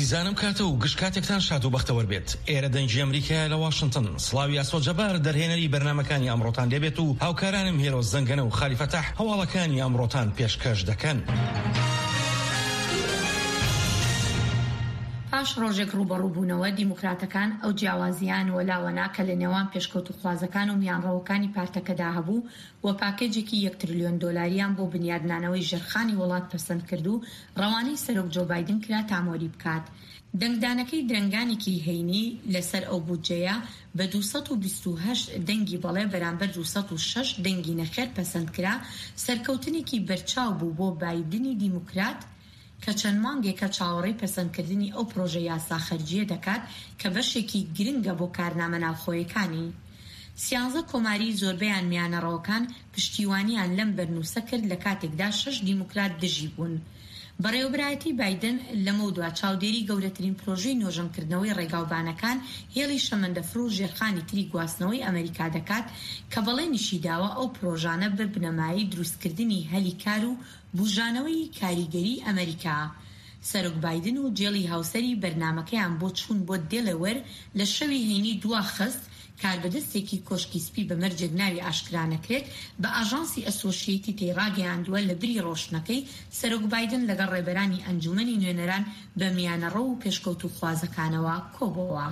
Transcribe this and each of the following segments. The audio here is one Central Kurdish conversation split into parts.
هیزانم کاتە و گشتکاتێکتان شاد و بەختەوە بێت. ئێرە دەنگی ئەمریکا لە واشنگتن سڵاوی ئاسۆجەبار دەرهێنەری بەرنامەکانی ئەمڕۆتان دەبێت و هاوکارانم هێرۆ زەنگەنە و خالی فەتاح هەواڵەکانی ئەمڕۆتان پێشکەش دەکەن. پاش ڕۆژێک ڕوبەڕووبوونەوە دیموکراتەکان ئەو جیاوازیان وەلاوەنا کە لە نێوان پێشکەوت و خوازەکان و میانڕەوەکانی پارتەکەدا هەبوو و پاکێجێکی $1 تریلیۆن بۆ بنیادنانەوەی ژێرخانی وڵات پەسەند کرد و ڕەوانەی سەرۆک جۆ بایدن کرا تامۆری بکات. دەنگدانەکەی درەنگانێکی هەینی لەسەر ئەو بودجەیە بە 228 دەنگی بەڵێ بەرامبەر 206 دەنگی نەخێر پەسەند کرا، سەرکەوتنێکی بەرچاو بوو بۆ بایدنی دیموکرات کە چەند مانگێکە چاوەڕێی پەسەندکردنی ئەو پرۆژە یاسا خەرجیە دەکات کە بەشێکی گرنگە بۆ کارنامە ناوخۆیەکانی. 13 کۆماری زۆربەیان میانەڕەوەکان پشتیوانیان لەم بەرنووسە کرد لە کاتێکدا 6 دیموکرات دژی بوون. بەڕێوەبرایەتی بایدن لەمە دوا چاودێری گەورەترین پرۆژەی نۆژەمکردنەوەی ڕێگاوبانەکان هێڵی شەمەندەفرۆ و ژێرخانی تری گواستنەوەی ئەمریکا دەکات کە بەڵێنیشی داوە ئەو پرۆژانە بە بنەمایی دروستکردنی هەلی کار و بوژانەوەی کاریگەری ئەمریکا. سەرۆک بایدن و جێڵی هاوسەری بەرنامەکەیان بۆ چوون بۆ دێلەوەر لە شەوی هەینی دوا خست کاربەدەستێکی کۆشکی سپی بە مەرجێک ناوی ئاشکرانەکرێت بە ئاژانسی ئەسۆشیەتی تێڕاگەیاندووە لە بری ڕۆشنەکەی سەرۆک بایدن لەگەڵ ڕێبەرانی ئەنجومەنی نوێنەران بە میانەڕەو و پێشکەوت و خوازەکانەوە کۆبەوە.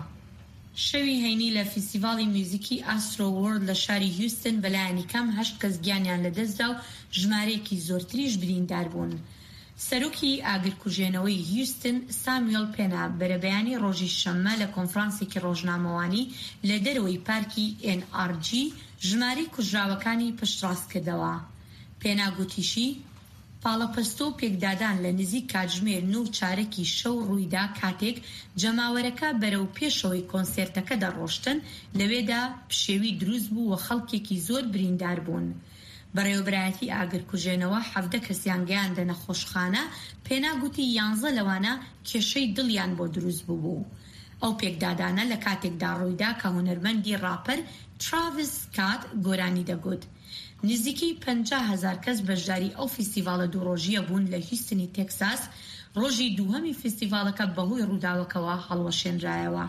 شەوی هەینی لە فیستیڤاڵی میوزیکی ئاسترۆ وۆرڵد لە شاری هیوستن بەلایانی کەم 8 کەس گیانیان لەدەستدا و ژمارەیەکی زۆرتریش بریندار بوون. سەرۆکی ئاگرکوژێنەوەی هیوستن سامیۆل پێنا بەرەبەیانی ڕۆژی شەممە لە کۆنفرانسێکی ڕۆژنامەوانی لە دەرەوەی پارکی NRG ژمارەی کوژراوەکانی پشتڕاست کردەوە. پێنا گوتیشی پاڵەپەستۆ و پێکدادان لە نزیک کاتژمێر 9:04 شەو ڕوویدا کاتێک جەماوەرەکە بەرەو پێشەوەی کۆنسێرتەکە دەڕۆشتن، لەوێدا پشێوی دروست بوو و خەڵکێکی زۆر بریندار بوون. بەڕێوەبرایەتی ئاگرکوژێنەوە 17 کەسیان گەیاندە نەخۆشخانە. پێنا گوتی 11 لەوانە کێشەی دڵیان بۆ دروست بوو. ئەو پێکدادانە لە کاتێکدا ڕوویدا کە هونەرمەندی ڕاپەر تراڤیس سکات گۆرانی دەگوت. نزیکی 50,000 کەس بەشداری ئەو فیستیڤاڵە دووڕۆژیە بوون لە هیوستنی تێکساس. ڕۆژی دووهەمی فیستیڤاڵەکە بەهۆی ڕووداوەکەوە هەڵوەشێنرایەوە.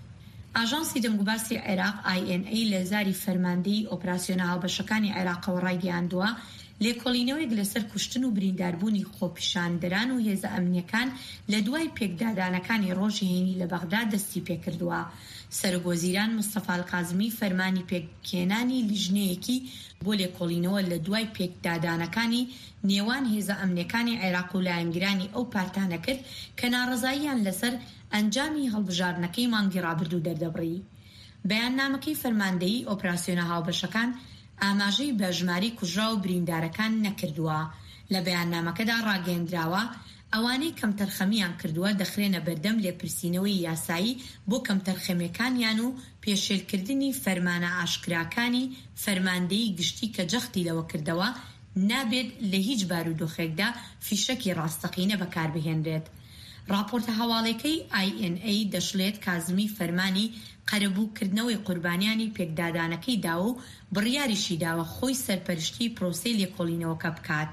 ئاژانسی دەنگوباسی عێراق INA لە زاری فەرماندەی ئۆپراسیۆنە هاوبەشەکانی عێراقەوە ڕایگەیاندووە لێکۆڵینەوەیەک لەسەر کوشتن و برینداربوونی خۆپیشاندەران و هێزە ئەمنیەکان لە دوای پێکدادانەکانی ڕۆژی هەینی لە بەغدا دەستی پێکردووە. سەرۆکوەزیران مستەفا القازمی فەرمانی پێکهێنانی لیژنەیەکی بۆ لێکۆڵینەوە لە دوای پێکدادانەکانی نێوان هێزە ئەمنیەکانی عێراق و لایەنگرانی ئەو پارتانە کرد کە ناڕەزاییان لەسەر ئەنجامی هەڵبژاردنەکەی مانگی ڕابردوو دەردەبڕی. بەیاننامەکەی فەرماندەیی ئۆپراسیۆنە هاوبەشەکان ئاماژەی بە ژماری کوژرا و بریندارەکان نەکردووە. لە بەیاننامەکەدا ڕاگەیەندراوە ئەوانەی کەمتەرخەمیان کردووە دەخرێنە بەردەم لێپرسینەوەی یاسایی بۆ کەمتەرخەمیەکانیان و پێشێلکردنی فەرمانە ئاشکراکانی فەرماندەیی گشتی کە جەختی لەوە کردەوە نابێت لە هیچ بارودۆخێکدا فیشەکی ڕاستەقینە بەکاربهێنرێت. راپۆرتە هەواڵەکەی INA دەشڵێت کازمی فەرمانی قەرەبووکردنەوەی قوربانیانی پێکدادانەکەی داوە و بڕیاریشی داوە خۆی سەرپەرشتی پرۆسەی لێکۆڵینەوەکە بکات.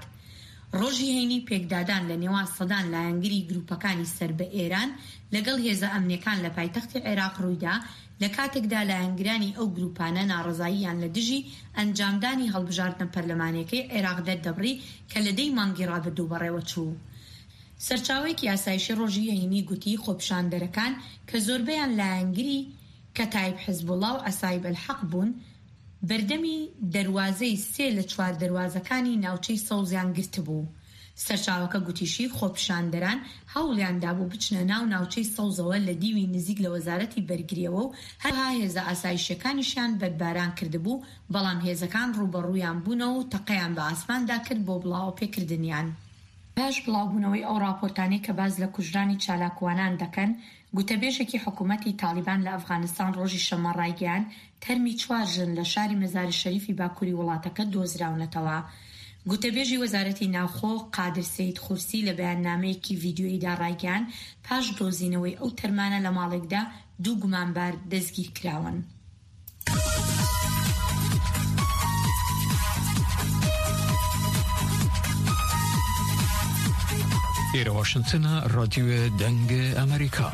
ڕۆژی هەینی پێکدادان لە نێوان سەدان لایەنگری گروپەکانی سەر بە ئێران لەگەڵ هێزە ئەمنیەکان لە پایتەختی عێراق ڕوویدا، لە کاتێکدا لایەنگرانی ئەو گروپانە ناڕەزاییان لە دژی ئەنجامدانی هەڵبژاردنە پەرلەمانیەکەی عێراق دەردەبڕی کە لە دەی مانگی ڕابردوو بەڕێوە چوو. سەرچاوەیەکی یاسایشی ڕۆژی هەینی گوتی خۆپیشاندەرەکان کە زۆربەیان لایەنگری کەتایب حیزبوڵڵا و ئەسایب الحەق بوون بەردەمی دەروازەی 3 لە 4 دەروازەکانی ناوچەی سەوزیان گرتبوو. سەرچاوەکە گوتیشی خۆپیشاندەران هەوڵیاندا بوو بچنە ناو ناوچەی سەوزەوە لە دیوی نزیک لە وەزارەتی بەرگریەوە و هەرها هێزە ئاسایشیەکانیشیان بەدباران کردبوو، بەڵام هێزەکان ڕوبەڕوویان بوونەوە و تەقەیان بە ئاسماندا کرد بۆ بڵاو پێکردنیان. پاش بڵاوبوونەوەی ئەو راپۆرتانەی کە باز لە کوژرانی چالاکوانان دەکەن، گوتەبێژێکی حکوومەتی تالیبان لە ئەفغانستان ڕۆژی شەمە ڕایگەیان تەرمی 4 ژن لە شاری مەزاری شەریفی باکووری وڵاتەکە دۆزراونەتەوە. گوتەبێژی وەزارەتی ناوخۆ قادر سەید خورسی لە بەیاننامەیەکی ڤیدیۆییدا ڕایگەیان پاش دۆزینەوەی ئەو تەرمانە لە ماڵێکدا 2 گومانبار دەستگیر کراون. إير واشنطن راديو دنگ أمريكا.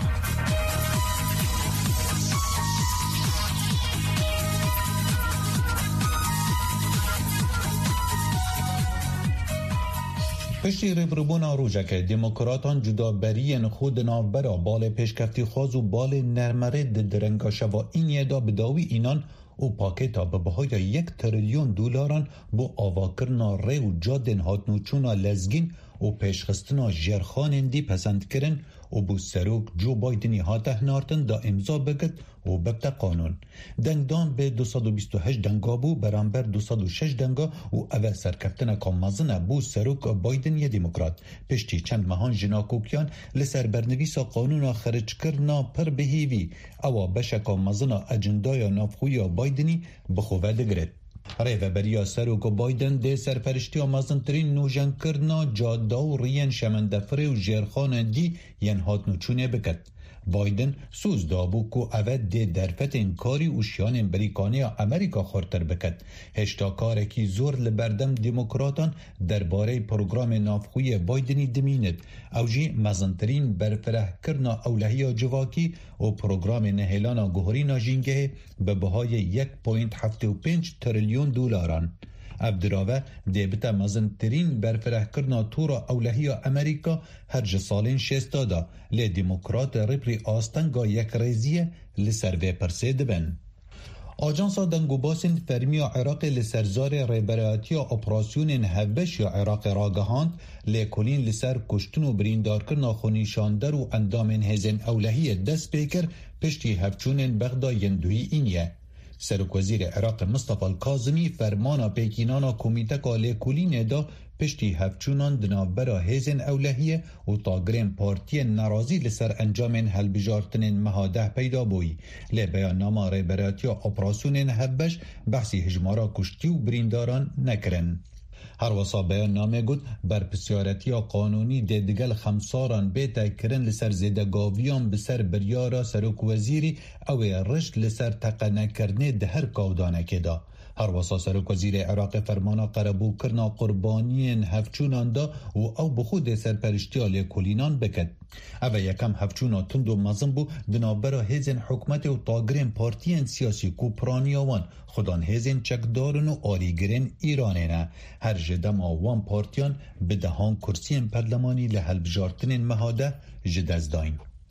پشتی ریبروبونا روژه دموکراتان جدا برین خود نافبرا بال پیشکفتی خواز و بال نرمره درنگا شوا اینیه دا بداوی اینان و پاکتا به بهای 1 تریلیون دلاران بو آواکرنا ری و جادن هاتنوچونا لزگین و پیشخستنا جرخان دی پسند کرن و بو سروک جو بایدنی هاته نارتن دا امضا بگد و ببت قانون دنگدان به 228 دنگا بو برانبر 206 دنگا و اوه سرکفتن کامازن بو سروک بایدن ی دموکرات پشتی چند مهان جناکوکیان لسر برنویسا قانون خرج کرنا پر بهیوی او بشه کامازن اجندای نافخوی بایدنی بخواه دگرد ریوبریا سروک بایدن ده سرپرشتی آمازنترین نوژن کرنا جادا و ریین شمندفره و جرخان دی ین هات نوچونه بکد. بایدن سوز دابو که اول ده درفت انکاری و شیان امریکانی امریکا خورتر بکد. هشتا کارکی زور لبردم دموکراتان درباره پروگرام نافخوی بایدنی دمیند. اوجی مزنترین برفره کرنا اولهی جواکی و پروگرام نهیلانا گوهرینا جینگه به بهای 1.75 تریلیون دلاران. عبدالراوه دیبتا مزنترین برفره کرنا تورا اولهی امریکا هر سالین 6 دا لی دموکرات ریپری آستنگا یک ریزیه لسروه پرسه دبن. آجانسا دنگوباسین فرمیا عراق لسرزار ریبرایتی اپراسیون هبش یا عراق راگهاند لیکولین لسر کشتن و بریندار کرنا خونیشاندر و اندامین هزین اولهی دست بیکر پشتی هفچونین بغدا یندوی اینیه. سرک وزیر عراق مصطفى الکاظمی فرمانا پیکینانا کمیتکا لیکولین دا پشتی هفچونان دنابرا هیزن اولهیه و تاگرین پارتی نرازی لسر انجامین هلبجارتنین مهاده پیدا بوی. لی بیان ناما ریبراتیا اپراسیونین هبش بحثی هجمارا کشتی و برینداران نکرن. هر وصا بیان نامه گود بر پسیارتیا قانونی دیدگل خمساران بیتا کرن لسر زیدگاویان بسر بریارا سرک وزیری او رشت لسر تقنه کرنه ده هر کودانه که دا. هر وصا سرک وزیر عراق فرمانا قربو کرنا قربانین هفچونان دا و او بخود سرپرشتیا لیکولینان بکد. او یکم هفچونا تند و مزن بو دنابرا هیزن حکمت و تاگرین پارتین سیاسی کوپرانیاوان خودان هیزن چکدارن و آریگرین ایرانینا هر جدم آوان پارتیان به دهان کرسین پرلمانی لحل بجارتنین مهاده جدزداین.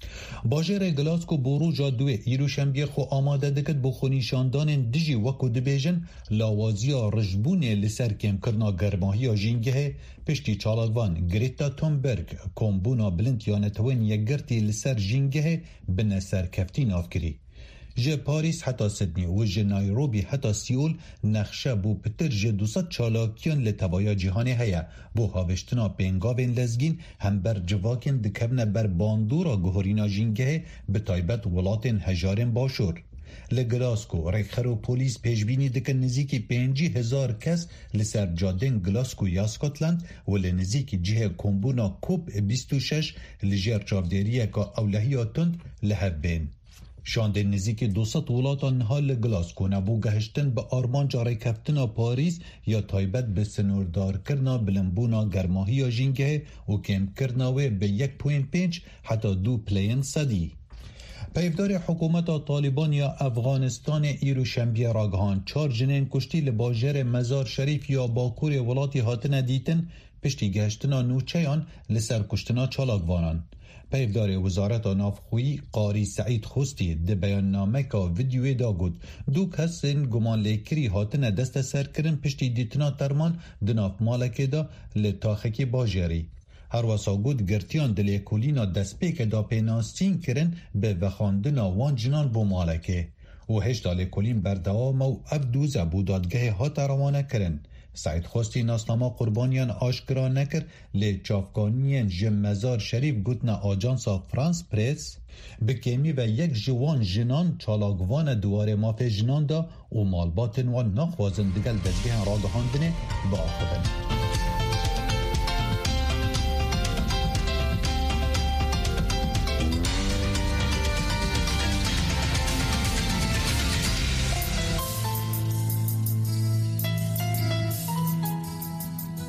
باجر گلاسکو بروجا دوی ایرو شنبه خو آماده دکت بو خونیشاندان دیجی وکو دبیجن لاوازیا رجبون لسر کم کرنا گرماهی جینگه پشتی چالاگوان گریتا تومبرگ کمبونا بلند یانتوین یگرتی لسر جینگه بن سرکفتی نافکری. جه پاریس حتی سیدنی و جه نایروبی حتی سیول نقشه بو پتر جه 200 چالاکیان لتوایا جهانی هیا بو هاوشتنا پینگاوین لزگین هم بر جواکین دکبنه بر باندورا گوهرینا جینگه به تایبت ولاتین هجارین باشور. لگلاسکو ریخر و پولیس پیشبینی دکن نزیکی 50,000 کس لسر جادن گلاسکو یا اسکاتلند و لنزیکی جه کمبونا کوب 26 لجر چاودریه که اولهی تند لحب بین. شانده نزیک 200 ولاتان حال گلاسکو نبو گهشتن به آرمان جاره کفتنا پاریس یا تایبت به سنوردار کرنا بلنبونا گرماهی جینگه و کم کرناوه به 1.5 حتی 2 پلین صدی. پیفدار حکومت طالبان یا افغانستان ایرو شنبه راگهان 4 جنین کشتی لباجر مزار شریف یا باکور ولاتی هاتن دیتن پشتی گهشتنا نوچهان لسر کشتنا چالاگوانان. پیفدار وزارت نافخویی قاری سعید خوستی ده بیان نامه که ویدیوی دا گود دو کسین گمان لیکری هاتن دست سر کرن پشتی دیتنا ترمان دناف مالکه دا لطاخکی باجری. هر واسا گود گرتیان دلیکولینا دست پیک دا پیناستین کرن به وخاندنا وان جنان بو مالکه و هشتا لیکولین بردوام و افدوز بودادگه هات روانه کرن. سعید خوستی ناسنامه قربانیان آشکرا نکر لی چافکانیان جمزار شریف گوتنا آجانسا فرانس پریس بکیمی و یک جوان جنان چالاگوان دواره مافه جنان دا و مالباتن و نخوازن دگل دزگه راگهاندنه با آخوبن.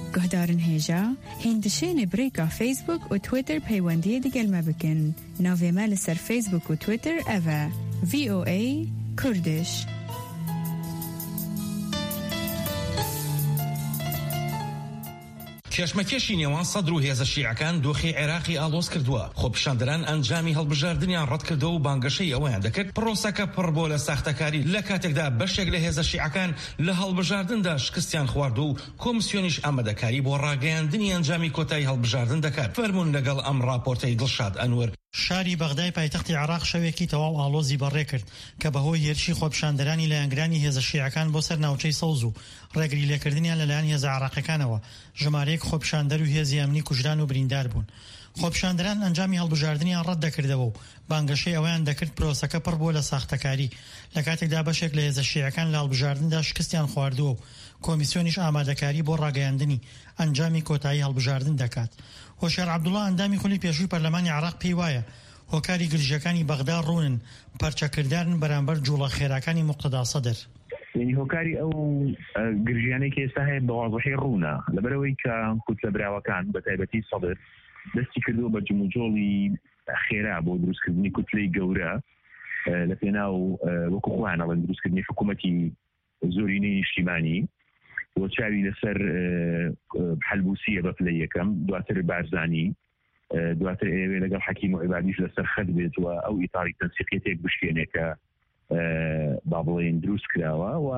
گهدارن هیجا هندشین بریکا فیسبوک و تویتر پیوندی دیگل مبکن ناوی مال سر فیسبوک و تویتر اوه VOA کردش. کێشمەکێشی نێوان سەدر و هێزە شیعەکان دۆخی عێراقی ئاڵۆز کردووە. خۆپیشاندەران ئەنجامی هەڵبژاردنیان ڕەت کردەوە و بانگەشەی ئەوەیان دەکرد پرۆسەکە پڕ بۆ لە ساختەکاری لە کاتێکدا بەشێک لە هێزە شیعەکان لە هەڵبژاردندا شکستیان خواردو و کۆمیسیۆنیش ئامادەکاری بۆ ڕاگەیاندنی ئەنجامی کۆتایی هەڵبژاردن دەکات. فەرموون لەگەڵ ئەم راپۆرتەی دڵشاد ئەنوەر. شاری بەغدای پایتەختی عێراق شەوێکی تەواو ئاڵۆزی بەڕێ کرد کە بەهۆی هێرشی خۆپیشاندەرانی لایەنگرانی هێزە شیعەکان بۆ سەر ناوچەی سەوز و ڕێگری لێکردنیان لەلایەن هێزە عێراقیەکانەوە ژمارەیەک خۆپیشاندەر و هێزی ئەمنی کوژران و بریندار بوون. خۆپیشاندەران ئەنجامی هەڵبژاردنیان ڕەت دەکردەوە و بانگەشەی ئەویان دەکرد پرۆسەکە پڕ بۆ لە ساختەکاری لە کاتێکدا بەشێک لە هێزە شیعەکان لە هەڵبژاردندا شکستیان خواردووە و کۆمیسیۆنیش ئامادەکاری بۆ ڕاگەیاندنی ئەنجامی کۆتایی هەڵبژاردن دەکات. هۆشیار عەبدوڵڵا ئەندامی خولی پێشووی پەرلەمانی عێراق پێی وایە هۆکاری گرژەکانی بەغدا ڕوونن پەرچەکردارن بەرامبەر جوڵە خێراکانی موقتەدا سەدر. یعنی هۆکاری ئەو گرژیانەی کە ئێستا هەیە بەواضحی ڕوونە لەبەرەوەی کە کوتلەبراوەکان بە تایبەتی سەدر دەستی کردووە بە جموجۆڵی خێرا بۆ دروستکردنی کوتلەی گەورە لە پێناو وەکو خۆیان ئەڵێن دروستکردنی حکوومەتی زۆرینەی نیشتیمانی بۆ چاوی لەسەر حەلبوسیە بە پلەی یەکەم دواتر بارزانی دواتر ئێوێ لەگەڵ حەکیم و عیبادیش لەسەر خەت بێت و ئەو ئیتاری تەنسیقیەتێک بشکێنێ کە با بڵێن دروست کراوە و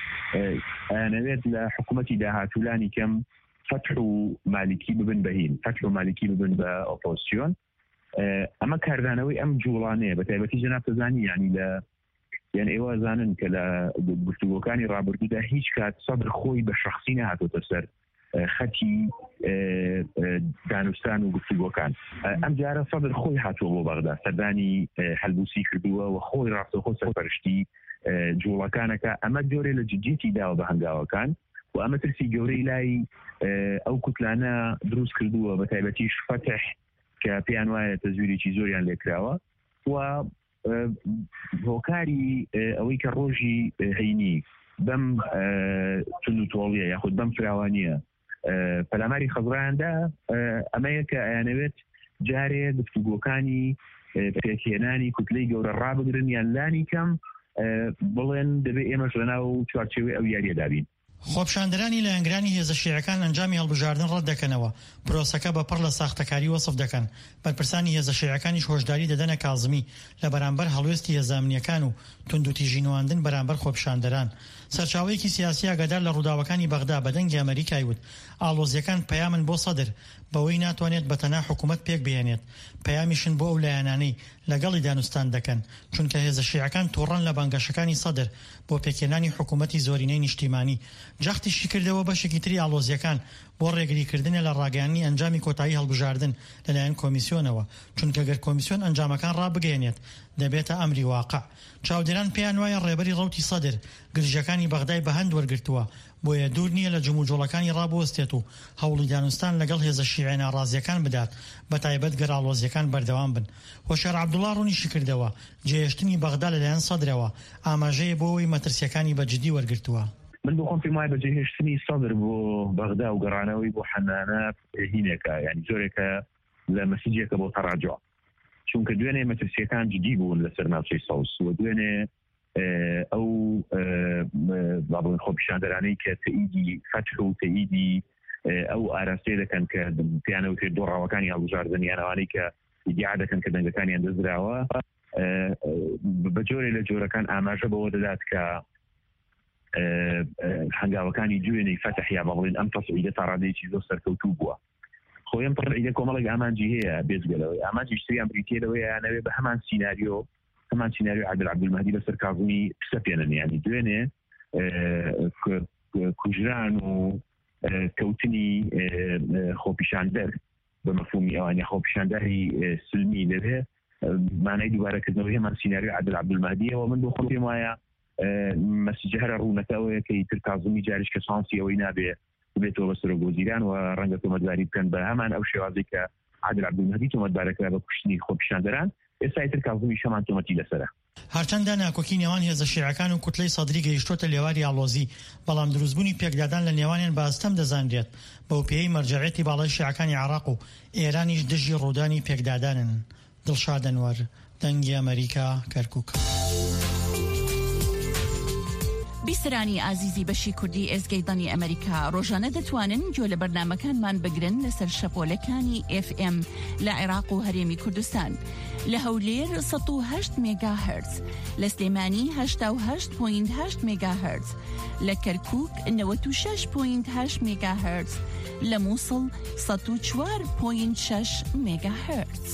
ئەنەوێت لە حکوومەتی داهاتوولانی کەم فتح و مالکی ببن بەهین فتح و مالکی ببن بە ئۆپۆزیسیۆن. ئەمە کاردانەوەی ئەم جوڵانەیە بە تایبەتی جەناب تەزانی یعنی لە یان ئێوە زانن کە لە گفتوگۆکانی ڕابردوودا هیچ کات سەدر خۆی بە شەخسی نهاتۆتە سەر خەتی دانوستان و گفتوگۆکان. ئەم جارە سەدر خۆی هاتووە بۆ بەغدا سەردانی هەلبوسی کردووە و خۆی ڕاستەوخۆ سەرپەرشتی جوڵەکانەکە. ئەمە جۆرێ لە جدیەتی داوە بە هەنگاوەکان و ئەمە ترسی گەورەی لای ئەو کوتلانە دروست کردووە بە تایبەتیش فتح کە پێیان وایە تەزویرێکی زۆریان لێکراوە و هۆکاری ئەوەی کە ڕۆژی هەینی بەم تون و تۆڵیە یاخود بەم فراوانیە پەلاماری خەزڕایاندا ئەمەیە کە ئەیانەوێت جارێ گفتوگۆکانی پێکهێنانی کوتلەی گەورە ڕابگرن یان لانی کەم بڵێن دەبێت ئێمەش لەناو چوارچێوەی ئەو یاریەدا بین. خۆپیشاندەرانی لایەنگرانی هێزە شیعەکان ئەنجامی هەڵبژاردن ڕەت دەکەنەوە پرۆسەکە بە پڕ لە ساختەکاری وەسف دەکەن. بەرپرسانی هێزە شیعەکانیش هۆشداری دەدەنە کازمی لە بەرامبەر هەڵوێستی هێزە ئەمنیەکان و توندوتیژینەواندن بەرامبەر خۆپیشاندەران. سەرچاوەیەکی سیاسی ئاگادار لە ڕووداوەکانی بەغدا بە دەنگی ئەمریکای وت ئاڵۆزیەکان پەیامن بۆ سەدر بەوەی ناتوانێت بەتەنها حکوومەت پێک بهێنێت، پەیامیشن بۆ ئەو لایەنانەی لەگەڵی دانوستان دەکەن چونکە هێزە شیعەکان تووڕەن لە بانگەشەکانی سەدر بۆ پێکهێنانی حکوومەتی زۆرینەی نیشتیمانی. جەختیشی کردەوە بەشێکی تری ئاڵۆزیەکان بۆ ڕێگریکردنە لە ڕاگەیاندنی ئەنجامی کۆتایی هەڵبژاردن لەلایەن کۆمیسیۆنەوە چونکە گەر کۆمیسیۆن ئەنجامەکان ڕابگەێنێت دەبێتە ئەمری واقع. چاودێران پێیان وایە ڕێبەری ڕەوتی سەدر گرژەکانی بەغدای بەهەند وەرگرتووە بۆیە دوور نییە لە جموجۆڵەکانی ڕابوەستێت و هەوڵی دانوستان لەگەڵ هێزە شیعە ناڕازیەکان بدات بە تایبەت گەر ئاڵۆزیەکان بەردەوام بن. هۆشیار عەبدوڵڵا ڕوونیشی کردەوە جێهێشتنی بەغدا لەلایەن سەدرەوە ئاماژەیە بۆ ئەوەی مەترسیەکانی بەجددی وەرگرتووە. من بۆ خۆم پێم وایە بەجێهێشتنی سەدر بۆ بەغدا و گەڕانەوەی بۆ حەنانە هینێکە یعنی زۆرێکە لە مەسیجێکە بۆ تەڕاجع چونکە دوێنێ مەترسیەکان جدی بوون لەسەر ناوچەی سەوز و دوێنێ ئەو بابڵێن خۆپیشاندەرانەی کە تەئیدی فتح و تەئیدی ئەو ئاراستەیە دەکەن کە پێیانەوتێت دۆڕاوەکانی هەڵبژاردن یانەوانەی کە ئیدعا دەکەن کە دەنگەکانیان دەزراوە بە جۆرێ لە جۆرەکان ئاماژە بەوە دەدات کە هەنگاوەکانی دوێنەی فتح یا بەڵێن ئەم تەسعیدە تا ڕادەیەکی زۆر سەرکەوتوو بووە. خۆیان پڕئیدە کۆمەڵێک ئامانجی هەیە بێزگەلەوەی ئامانجی شتریان بریتێلەوەی یانەوێ بە هەمان سیناریۆ عادل عەبدولمەهدی بەسەر کاظمی قسە پێنن یانی دوێنێ کوژران و کەوتنی خۆپیشاندەر بە مەفهومی ئەوانە خۆپیشاندەری سلمی لەوێ مانای دووبارەکردنەوەی هەمان سیناریۆ عادل عەبدولمەهدیەوە. من بۆ خۆم پێم وایە مەسیجە هەرە ڕوونەکەوەیە کە ئیتر کاظمی جاریش کە سانسی ئەوەی نابێ بێتەوە بە سەرۆگۆزیران و ڕەنگە تۆمەتباری بکەن بە هەمان ئەو شێوازەی کە عادل عەبدولمەهدی تۆمەتبارەکرا بە کوشتنی خۆپیشاندەران ئێستا ئیتر کاظمی شەمان تۆمەتی لەسەرە. هەرچەندە ناکۆکی نێوان هێزە شیعەکان و کوتلەی سەدری گەیشتۆتە لێواری ئاڵۆزی، بەڵام دروستبوونی پێکدادان لە نێوانیان بەئاستەم دەزانرێت. بەو پێی مەرجەعیەتی باڵای شیعەکانی عێراق و ئێرانیش دژی ڕوودانی پێکدادانن. دڵشاد ئەنوەر، دەنگی ئەمریکا، کەرکووک. بیسرانی ئازیزی بەشی کوردی ئێزگەی ئەمریکا ڕۆژانە دەتوانن گوێ لە بەرنامەکانمان بگرن لەسەر شەپۆلەکانی FM لە عێراق و هەرێمی کوردستان، لە هەولێر 108 مێگاهرتز، لە سلێمانی 88.8 مێگاهرتز، لە کەرکووک 96.8 مێگاهرتز، لە مووسڵ 104.6 مێگاهرتز.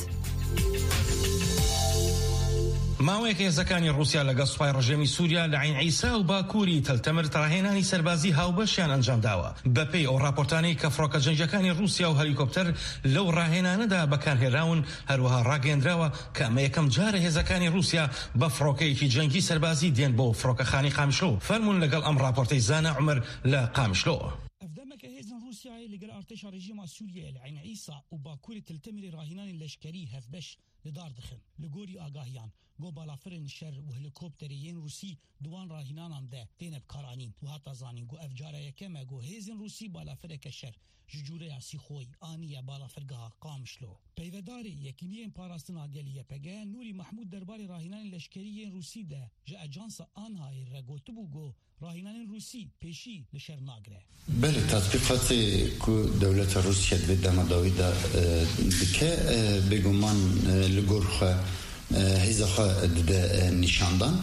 ماوەیەک هێزەکانی رووسیا لەگەڵ سوپای ڕژێمی سووریا لە عین عیسا و باکووری تەلتەمر ڕاهێنانی سەربازی هاوبەشیان ئەنجام داوە. بەپێی ئەو راپۆرتانەی کە فڕۆکە جەنگەکانی رووسیا و هەلیکۆپتەر لەو ڕاهێنانەدا بەکارهێنراون، هەروەها ڕاگەیەندراوە کە ئەمە یەکەم جارە هێزەکانی رووسیا بە فڕۆکەیەکی جەنگی سەربازی دێن بۆ فڕۆکەخانی قامشلۆ. فەرمون لەگەڵ ئەم راپۆرتەی زانە عومەر لە قامشلۆ. ئەفدەمەکە هێزن رووسیای لەگەڵ ئارتێشا ڕێژیما سووریە لە عین عیسا و باکووری تەلتەمری ڕاهێنانی لەشکەری هەفبەش لەدار دخن لە گۆری ئاگاهیان گۆ بالافرن شەر و هلیکۆپتەریین رووسی دوان ڕاهێنانان دە تێنە بکارانین و هەتا زانین گۆ ئەفجارە یەکەمە گۆ هێزن رووسی بالافرێکە شەر ji cûreya Sîxoy aniye balafirgeha Qamişlo. Peyvedarê yekîniyên parastina gelî YPG Nûrî Mahmûd derbarê rahînanên leşkeriyên Rûsî de ji Ajansa Anhayê re gotibû got rahînanên Rûsî pêşî li şer nagire. Belê tatbîqatê ku dewleta Rûsya divê demadawî de dike bêguman li gor xwe hêza xwe dide nîşandan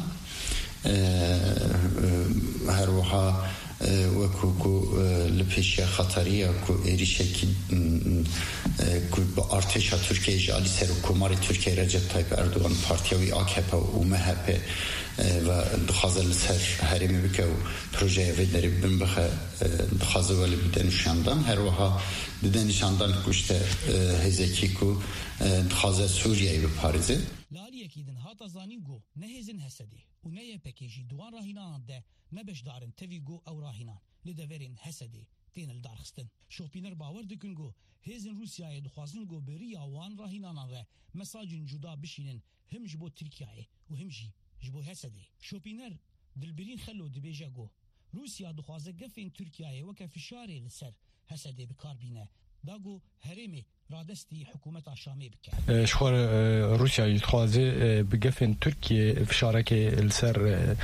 her wiha وەکو لە پێشیا خەتەریە کو عێریشێکی بە ئارتێشا تورکیای ژ عەلی سەرۆکۆماری تورکیای ڕەجەب تایپ ئەردوغان پارتیاوی AKP و MHP و دixwaze li ser herêmê bike û projeyê vê derê bin bixe dixwaze welê bide nîşandan her wiha dide nîşandan ku işte hêzekî ku dixwaze Sûriyeyê biparêze. Laliyekî din hata zanîn got ne hêzin Hesedê û ne YPG jî duwan rahînanan de ne beşdarin tevî got ew rahînan li deverên Hesedê têne li darxistin. Şopîner bawer dikin got hêzin Rûsyayê dixwazin got beriya wan rahînanan re mesajên cuda bişînin him ji bo Tirkiyeyê û him jî ji bo Hesedê. Şopîner Dilbirîn Xelo dibêje got Rûsya dixwaze gefên Tirkiyeyê weke fişarê li ser Hesedê bikar bîne da got herêmê radestî hikûmeta Şamê bike. Ji xwe Rûsyayê dixwaze bi gefên Tirkiyê fişarekê li ser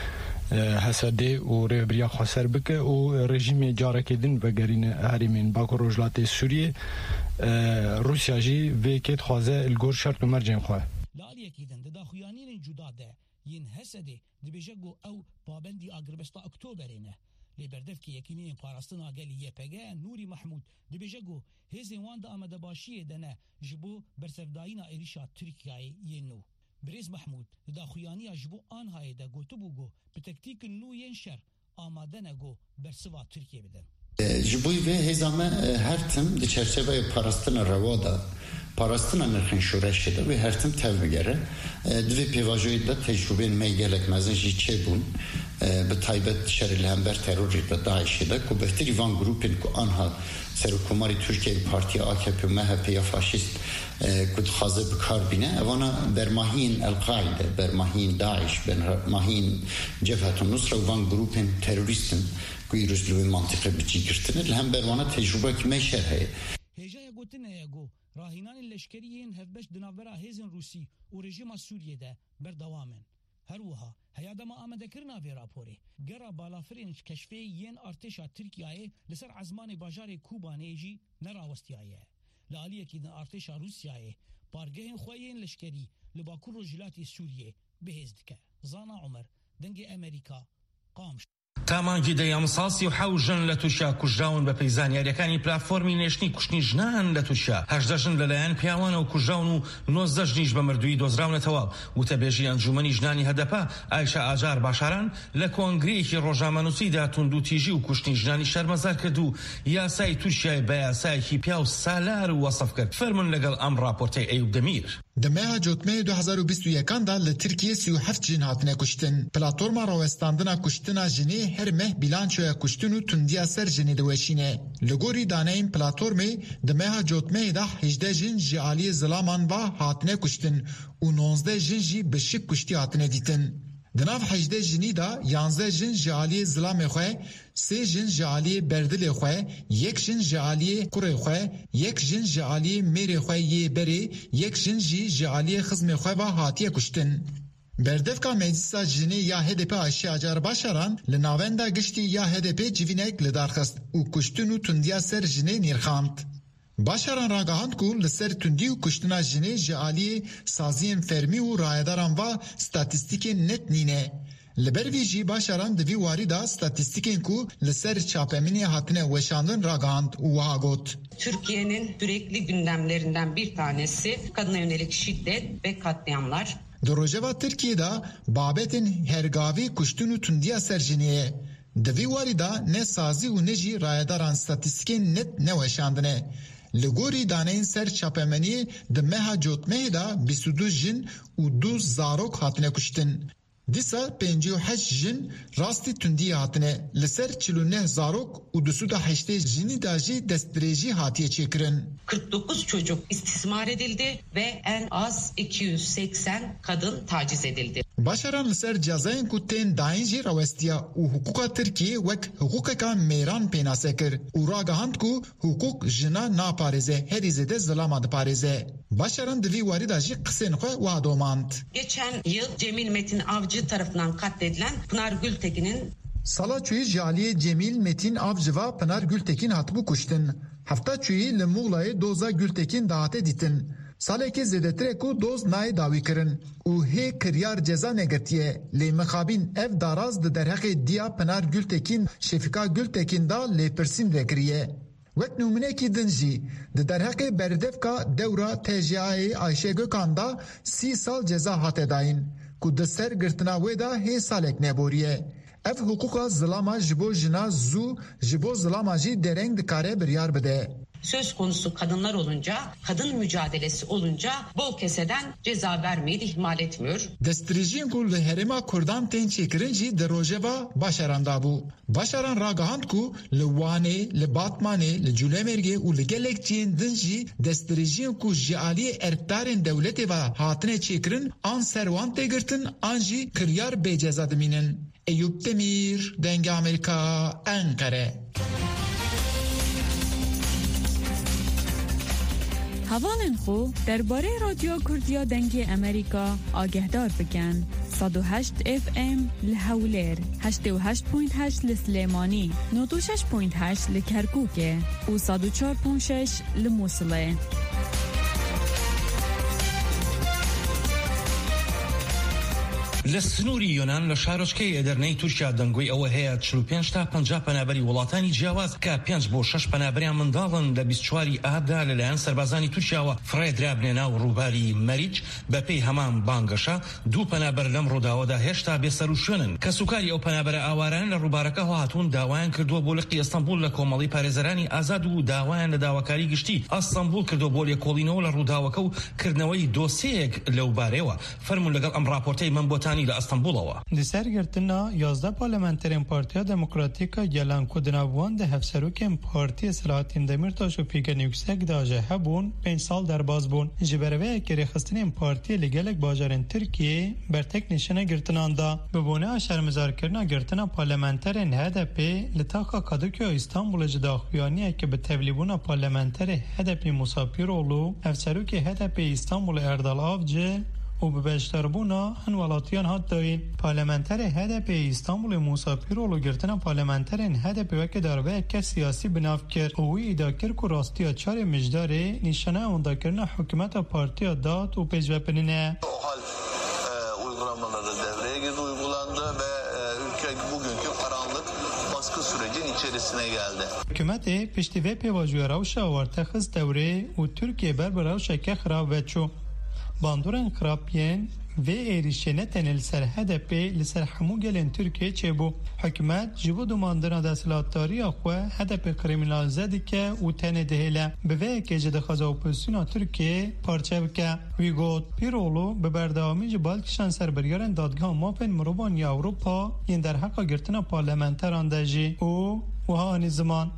Hesedê û rêveberiya xwe ser bike û rejîmê carekê din vegerîne herêmên Bakur Rojhilatê Sûriyê. Rûsya jî vê kê dixwaze li gor şert û mercên xwe. Li aliyekî din di daxuyanînên cuda de yên Hesedê dibêje got ew pabendî agrbesta Oktoberê ne. Lê berdevkê yekîniyên parastina gelî YPG Nûrî Mahmûd dibêje got hêzên wan di amadebaşiyê de ne ji bo bersevdayîna êrişa Tirkiyeyê yên nû. Birêz Mahmûd li daxuyaniya ji bo Anhayê de gotibû got bi tektīkên nû yên şer amade ne got bersiva Tirkiye bidin. Ji bo vê hêza me her tim di çerçeveyê parastina rewa da parastina nirxên şûreşê de wê her tim tev bigere. Di vê pêvajoyê de tecrübeyên me gelek mezin jî çêbûn bi taybet şerê li hember terorê de Daişê de ku behtirî van grûpên ku anha Serokkomarî Tirkiyeyê Partiya AKP û MHP ya faşîst ku dixwaze bikar bîne evana bermahiyên El-Qaide, bermahiyên Daeş, bermahiyên Cebhetun Nusra û van grûpên terorîstin ku îroj li wê mantiqê bicî girtine li hember wana tecrübekî me şer heye. Hêjaya gotinê got rahînanên leşkeriyên hevbeş di navbera hêzên Rûsî û rejîma Sûriyê de berdewam in. Her wiha heya dema amedekirina vê raporê gera balafirên keşfê yên artêşa Tirkiyeyê li ser ezmanê bajarê Kubanê jî nerawestiyaye. Li aliyekî din artêşa Rûsyayê pargehên xwe yên leşkerî li Bakur Rojhilatê Sûriyê bihêz dike. Zana Umer, dengê Amerîka, Qamiş. تامانگی دەیەم ساڵسی و حەوژن لە تووشیا کوژراون بە پێی زانیاریەکانی پلاتفۆرمی نێشتنی کوشتنی ژنان لە تووشیا 18 ژن لەلایەن پیاوانە و کوژراون و 19 ژنیش بە مردووی دۆزراونەتەوە. وتەبێژی ئەنجومەنی ژنانی هەدەپا ئایشە ئاجار باشاران لە کۆنگرەیەکی ڕۆژنامەنووسیدا توندوتیژی و کوشتنی ژنانی شەرمەزار کرد و یاسای تووشیای بە یاسایەکی پیا و سالار و وەسف کرد. فەرمون لەگەڵ ئەم راپۆرتەی ئەیوب دەمیر. Demeha Cotme 2021 da li Tirkiye 37 jin hatine kuştin. Platforma rawestandina kuştina jinê her meh bilançoya kuştin û tundiya ser jinê diweşîne. Li gorî daneyên platformê Demeha Cotme da 18 jin ji aliyê zilaman va hatine kuştin û 19 jin jî bi şik kuştî hatine dîtin. Di nav 18 jinî da 11 jin ji aliyê zilamê xwe, 3 jin ji aliyê berdilê xwe, 1 jin ji aliyê qurê xwe, 1 jin ji aliyê mêrê xwe yê berê, 1 jin jî ji aliyê xizmê xwe ve hatiye kuştin. Berdevka meclisa jinê ya HDP Ayşe Acar Başaran li navenda giştî ya HDP civînek li darxist û kuştin û tundiya ser jinê nîrxand. Başaran ragahand ku li ser tundî û kuştina jinê ji aliyê saziyên fermî û rayedaran va statîstikên net nîne. Li ber vî jî Başaran di vî warî da statîstikên ku li ser çapeminê hatine weşandin ragahand û wiha got. Türkiye'nin sürekli gündemlerinden bir tanesi kadına yönelik şiddet ve katliamlar. Di rojeva Tirkiye'de babetên hergavî kuştin û tundiya ser jinê. Di vî warî da ne sazî û ne jî rayedaran statîstikên net neweşandine. Li gorî daneyên ser çapemeniyê di meha Cotmeyê da 22 jin û 2 zarok hatine kuştin. Dîsa 58 jin rastî tundiyê hatine. Li ser 49 zarok û 280 jinî da jî destdirêjî hatiye çêkirin. 49 çocuk istismar edildi ve en az 280 kadın taciz edildi. Başaran li ser cezayên ku tên dayîn jî rawestiya û hukuka Tirkiye wek hukukeka mêran pênase kir û ragihand ku hukuk jina naparêze herî zêde zilama diparêze. Başaran di vî warî da jî qisên xwe wiha domand. Geçen yıl Cemil Metin Avcı tarafından katledilen Pınar Gültekin'in Sala çûyî ji aliyê Cemil Metin Avcı ve Pınar Gültekin hatibû kuştin. Hefta çûyî li Muğlayê doza Gültekin dahate dîtin. Salekê zêdetirê ku doz nayê dawî kirin û hê kiryar ceza negirtiye. Lê mixabîn ev daraz di derheqê diya Pınar Gültekin Şefika Gültekin da lêpirsîn vekiriye. Wek nûmunekî din jî di derheqê berdevka dewra TJAyê Ayşe Gökhan da 30 sal ceza hate dayîn ku di ser girtina wê da hê salek neboriye. Ev hukuka zilama ji bo jina zû ji bo zilama jî dereng dikare biryar bide. Söz konusu kadınlar olunca, kadın mücadelesi olunca bol keseden ceza vermeyi de ihmal etmiyor. Destdirêjiyên ku li Herêma Kurdan tên çêkirin jî di rojeva Başaran da bû. Başaran ragihand ku li Wanê, li Batmanê, li Culemêrgê û li gelek ciyên din jî destdirêjiyên ku ji aliyê erkdarên dewletê ve hatine çêkirin an serwan tê girtin an jî kiryar bêceza dimînin. Eyüp Demir, Denge Amerika, Ankara. هەواڵێن خۆ دەربارەی رادیۆ کوردیا دەنگی ئەمریکا ئاگەهدار بکەن. 108 FM لە هەولێر، 88.8 لە سلێمانی، 96.8 لە کەرکووکێ و 104.6 لە مووسڵێ. لە سنووری یۆنان لە شارۆچکەی ئێدەرنەی تورکیا دەنگۆی ئەوە هەیە 45 تا 50 پەنابەری وڵاتانی جیاواز کە 5 بۆ 6 پەنابەریان منداڵن لە 24 ئابدا لەلایەن سەربازانی تورکیاوە فڕێدرابنێ ناو ڕووباری مەریج بەپێی هەمان بانگەشە 2 پەنابەر لەم ڕووداوەدا هێشتا بێسەر و شوێنن کە سوکاری ئەو پەنابەرە ئاواران لە ڕووبارەکە هاتوون داوایان کردووە بۆ لقی ئەستەمبول لە کۆمەڵی پارێزەرانی ئازاد و داوایان لە داواکاری گشتی ئەستەمبول کردو بۆ لێکۆڵینەوە لە ڕووداوەکە و کردنەوەی دۆسەیەک لەو بارەوە فەرمون لەگەڵ ئەم راپۆرتەی من بۆتانی لە ئەستەمبولەوە. Di sergirtina 11 parlamenterên Partiya Demokratîk a Gelan ku di nav wan de hevserokên Partiya Selahattin Demirtaş û Pîgên Yüksek de jî hebûn 5 sal derbas bûn. Ji bereveyekê rêxistinên Partiya li gelek bajarên Tirkiyeyê bertek nîşana girtinan da. Bi bûneya şermezarkirina girtina parlamenterên HDP li taxa Kadıköy İstanbulê ji daxuyaniyekê bi tevlîbûna parlamenterê HDP Musa Pîroğlu, hevserokê HDP İstanbulê Erdal Avcı û bi beşdarbûna hin welatiyan hat dawîn. Parlamenterê HDP İstanbulê Musa Pîroğlu girtina parlamenterên HDP wekî darbeyeke siyasî binav kir û wî îdia kir ku rastiya çarê mijdarê nîşana ewendakirina hikûmeta Partiya Dat û pêşvepirinê. OHAL uygulamaları devreye girdi, uygulandı ve ülke bugünkü karanlık baskı sürecin içerisine geldi. Hükümetê piştî vê pêvajoya rewşa wartexist dewrê û Tirkiye ber bi rewşeke xirab veçû. باندورن خراپین و ایریشنه تنل سر HDP لسر همو گلن ترکیه چه بو حکمت جبو دوماندنا دستلاتاری اخوه HDP کریمینالزه دیکه و تنه دهیله به وی که جده خزا اپوزیسیون ترکیه پارچه بکه وی گود پیرولو به بردوامی جبال کشان سر بریارن دادگاه مافن مروبانی اوروپا ین در حقا گرتنا پارلمنتران دجی او ها آنی زمان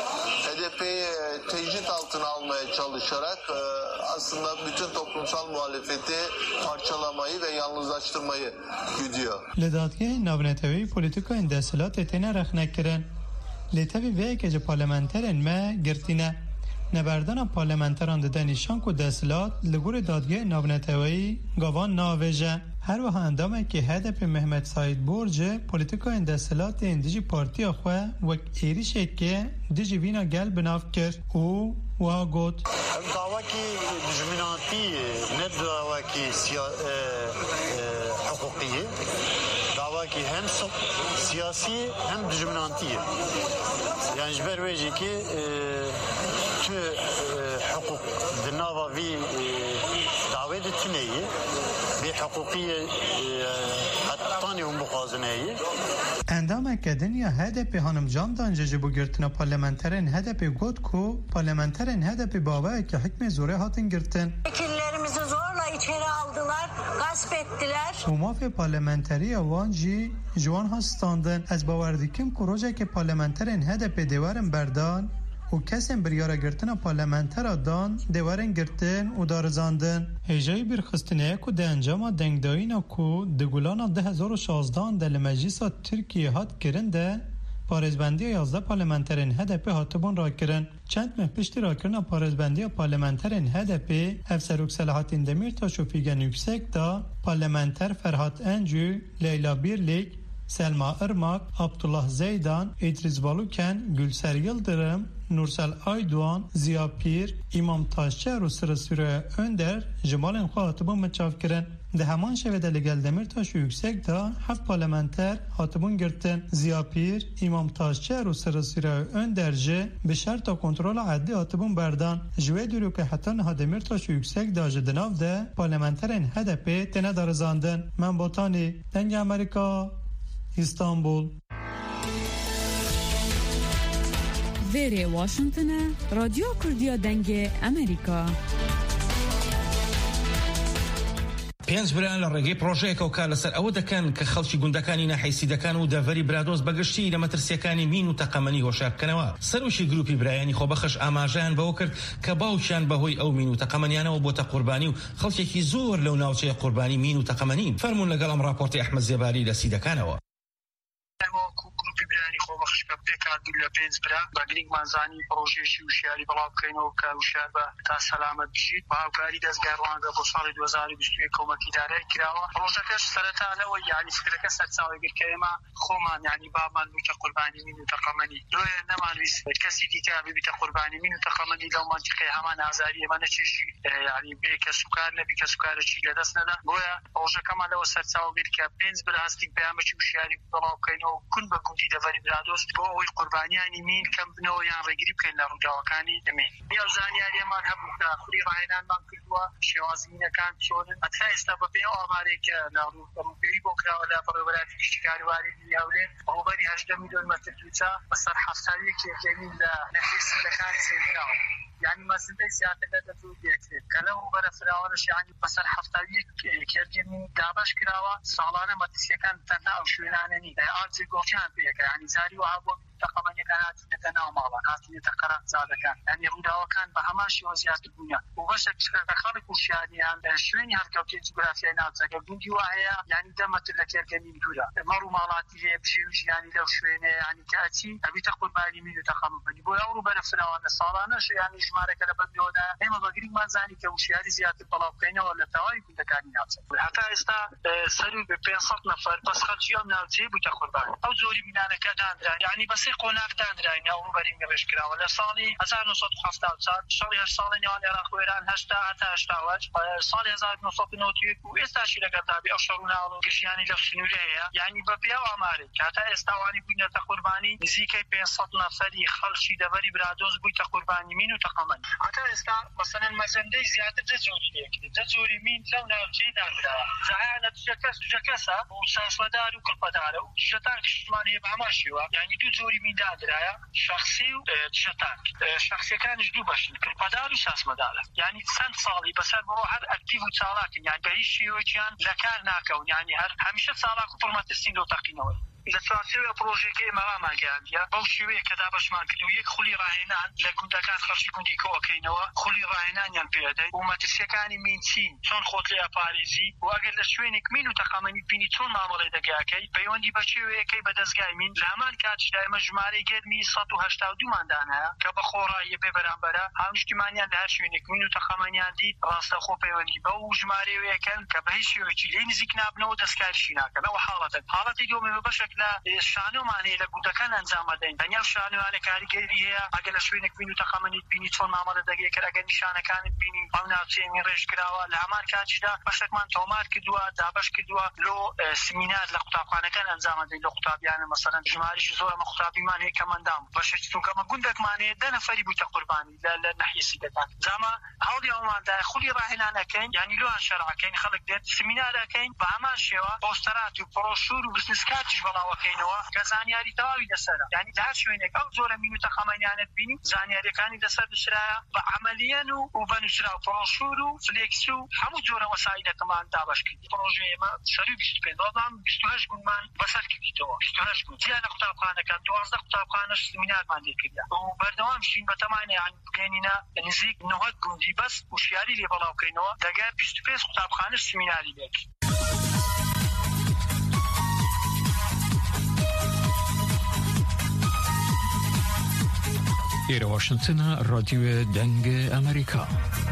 tecrit altına almaya çalışarak aslında bütün toplumsal muhalefeti parçalamayı ve yalnızlaştırmayı güdüyor. لدادگاه نابنتوی پولیتیکا اندسالات تنه رخنه کرن لیتوی وی که پارلمنترن ما گرتینه نبردن پارلمنتران ده نشان کو دستلات لگور دادگاه نابنتوی گاوان ناویجه هر وها اندامه که HDP محمد سعید برج پولیتیکا اندسالات اندیجی پارتی اخوه وک ایریشه که دیجی وینا گل بناف کرد او وها گوت دعوه که دجمناتی نه دعوه که حقوقیه دعوه که هم سیاسی هم دجمناتیه یعنی جبر ویجی که تو حقوق دناوا وی دعوه دتنیه به حقوقی حتانی هم بخوازنیه اندامه که دنیا HDP هانم جام دانجه بو گرتنا پارلمنترین HDP گوت کو پارلمنترین HDP بابا که حکم زوره هاتن گرتن vekillerimizi zorla içeri aldılar, gasp ettiler. مافی پارلمنتری وانجی جوان هستاندن از باوردیکم کروجه که پارلمنترین HDP دیوارن بردان و کسیم بریاره گرتن پارلمنتر دان دیوارن گرتن و دارزاندن هجای برخستنه که ده انجام دنگدایینا که دگولان 2016 دل مجلس ترکیه هات کرنده پارزبندی 11 پارلمنترین HDP هاتبون را کرن چند ماه پشتی را کرن پارزبندی پارلمنترین HDP افسروک سلاحاتین دمیرتاش و فیگن yüksek دا پارلمنتر فرهاد انجو لیلا بیرلیک سلما ارماک عبدالله زیدان ادریس بالوکن گلسر یلدرم نورسل آیدوان زیا پیر امام تاشچه و سرسوره önder جمال خواهاتبون مچاف کرن ده همان شوه ده لگل دمیرتاش و yüksek دا 7 پارلمنتر هاتبون گرتن زیا پیر امام تاشچه و سرسوره önder جه به شرط کنترل عدی هاتبون بردان جوه دوریو که حتی نها دمیرتاش و yüksek دا جدناف ده پارلمنترین HDP تنه دارزاندن من بوتانی دنگ امریکا استانبول ویری واشنطن رادیو کردیا دنگ امریکا پێنج برایان لە ڕێگەی پرۆژەیەکە و کار لەسەر ئەوە دەکەن کە خەڵکی گوندەکانی ناحەیسی دەکەن و دەڤەری برادۆز بەگشتی لە مەترسیەکانی مین و تەقەمەنی هۆشیار بکەنەوە. سەرۆکی گروپی برایانی خۆبەخش ئاماژەیان بەوە کرد کە باوکیان بەهۆی ئەو مین و تەقەمەنیانەوە بۆتە قوربانی و خەڵکێکی زۆر لەو ناوچەیە قوربانی مین و تەقەمەنین. فەرموون لەگەڵ ئەم راپۆرتی ئەحمەد زێباری لە سیدەکانەوە. گروپی برانی خۆبەخش بە پێکاردوو لە پێنج برا بە گرنگمانزانی پرۆژێکی وشیاری بەڵاو بکەینەوە کە وشار بە تا سەلامەت بژیت بە هاوکاری دەستگای ڕوانگە بۆ ساڵی 2021 کۆمەکی دارایی کراوە. پرۆژەکەش سەرەتا لەوەی یعنی فکرەکە سەرچاوی گرت کە ئێمە خۆمان یعنی بابمان بوویتە قوربانی مین و تەقەمەنی دوێ نەمانویست کەسی دیکە ببیتە قوربانی مین و تەقەمەنی لەو مانتیقەی هەمان ئازاری ئێمە نەچێژی یعنی بێ کە سوکار نەبی کە سوکارێکی لەدەست نەدا. بۆیە پرۆژەکەمان لەوە سەرچاو گرت کە پێنج برا هەستێک پەیامێکی وشیاری بەڵاو بکەینەوە کون بە گوندی دەڤەری برادۆست بۆ ئەوەی قوربانیانی مین کەم بنەوە یان ڕێگیری بکەین لە ڕووداوەکانی دەمێ. نیاو زانیاریەمان هەبوو کە خوری ڕاهێنانمان کردووە شێوازی مینەکان چۆنن هەتا ئێستا بەپێ ئەو ئامارێکە لە ڕووپێوی بۆ کراوە لە بەڕێوەبەراتی گشتیکارواری دنیاولێ ڕووبەری 18 میلیۆن مەتر دووچە بەسەر 70 کێکەمین لە نەخێسیەکان سێنراوە. يعني ما سنتي سياسة لا تدور بيكتب كلام وبرا فراورش يعني بس الحفتاوية كيرجن دابش كراوا صالانة ما تسيكان تنا أو شوينانني أرجع قوشان بيك يعني زاري وعبو تقامن كانت نتناو معا هاتي تقرأ زاد كان يعني رودا وكان بهماش وزيات الدنيا وبس خالق وشاني عن شويني هالكوكب جغرافيا ناتك بندي وهي يعني دمت لك يرجمين دولا مرو مالاتي بجيوش يعني لو شوينه يعني كاتي أبي تقول بالي من تقامن بو يورو برا فراورة صالانة يعني جمارك لبدونا إما بقريب ما زاني كوشياري زيادة طلابين ولا تواري كنت كاني نفسه حتى إستا سلو بين صوت نفر بس خلص يوم نالتي بتقربان أو زوري بنانا كدان يعني بس بەسی قۆناغدانراینە و بەرین ڕێژکراوە لە ساڵی 1970 شەڕی هەشت ساڵی نێوان عێراق و ئێران 80 هەتا 88 ساڵی 1991 و ئێستاشی لەگەڵدابێ ئەو شەڕ و ناوڵ گژیانی لە سنوورە هەیە یعنی بە پێ ئامارێک هەتا ئێستاوانی بووینەتە قوربانی نزیکەی 500 نەفەری خەڵکی دەبەری برادۆز بوویتە قوربانی مین و تەقەمەن هەتا ئێستا مەسەلەن مەزەندەی زیاتر دەجۆری لێکرد دەجۆری مین لەو ناوچەی دانرا زایانە دوجە کەسە و ساسمەدار و کڵپەدارە و شەتان کشتمان هەیە بە هەمان شێوە یعنی دوو جۆری مین دادرایە شخصی و شەتان شخصیەکانش دوو بەشن کڵپەدار و ساسمەدارە یعنی چەند ساڵی بەسەر بڕۆ هەر ئەکتیڤ و چاڵاکن یعنی بە هیچ شێوەیەکیان لە کار ناکەون یعنی هەر هەمیشە چاڵاک و پڕمەترسین دۆ تەقینەوەی لە چوارچێوە پرۆژێکی ئێمە ڕاماگەیاندیە بەو شێوەیە کە دابەشمان کرد و یەک خولی ڕاهێنان لە گوندەکان خەڵکی گوندی کۆکەینەوە خولی ڕاهێنانیان پێدەین و مەترسیەکانی مینچین چۆن خۆت لێ ئەپارێزی و ئەگەر لە شوێنێک مین و تەقەمەنی بینی چۆن مامەڵێ دەگاکەی پەیوەندی بە شێوەیەکەی بە دەستگای مین لە هەمان کاتشدا ئێمە ژمارەی گەرمی 182 ماندان هەیە کە بە خۆڕاییە بێ بەرامبەرە هاونیشتیمانیان لە هەر شوێنێک مین و تەقەمەنیان دیت ڕاستەخۆ پەیوەندی بەو ژمارەیەکەن کە بە هیچ شێوەیەکی لێ نزیک نابنەوە دەستکاریشی ناکەن ئەوە حاڵەتی دووەمەوە بەشێک لە شانۆمانەیە لە گوندەکان ئەنجام دەین دەنیا شانۆیانە کاریگەری هەیە ئەگەر لە شوێنێک بین و تەقەمەنیت بینی چۆن مامەڵە دەگەی کە ئەگەر نیشانەکانت بینی ئەو ناوچەیەنی ڕێژکراوە لە هەمان کاتیشدا بەشێکمان تۆمار کردووە دابەش کردووە لۆ سمینار لە قوتابخانەکان ئەنجام دەین لە قوتابیانە مەسەلەن ژمارەی زۆر ئەمە قوتابیمان هەیە کە مندام بەشێکی چونکەمە گوندێکمان هەیە 10 نەفەری بوویتە قوربانی لە ناحیە سیدەکان جاما هەوڵی ئەوماندایە خولی ڕاهێنانەکەین یعنی لۆیان شەرعەکەین خەڵک دێت سمینارەکەین بە هەمان شێوە پۆستەرات و پرۆشور و بزنس کارتیش بەڵاوەکەینەوە کە زانیاری تەواوی دەسەرە یعنی لە هەر شوێنێک ئەو جۆرە مین و تەقەمەنیانت بینی زانیاریەکانی دەسەر دەسرایە بە عەمەلیەن و بە نووسرا و پرۆشور و فلێکس و هەموو جۆرە وەسایلەکەمان دابەش کردی پرۆژە ئێمە سەری 25 بەڵام 28 گوندمان بەسەر کردیتەوە 28 گوند جیا لە قوتابخانەکان 12 قوتابخانەش سمینارمان لێ کردە و بەردەوامشین بە تەمانە یعنی بگەینینە نزیک 90 گوندی بەس وشیاری لێ بەڵاوکەینەوە دەگەر 25 قوتابخانەش سمیناری لێ کرد إلى واشنطن راديو دنگ أمريكا.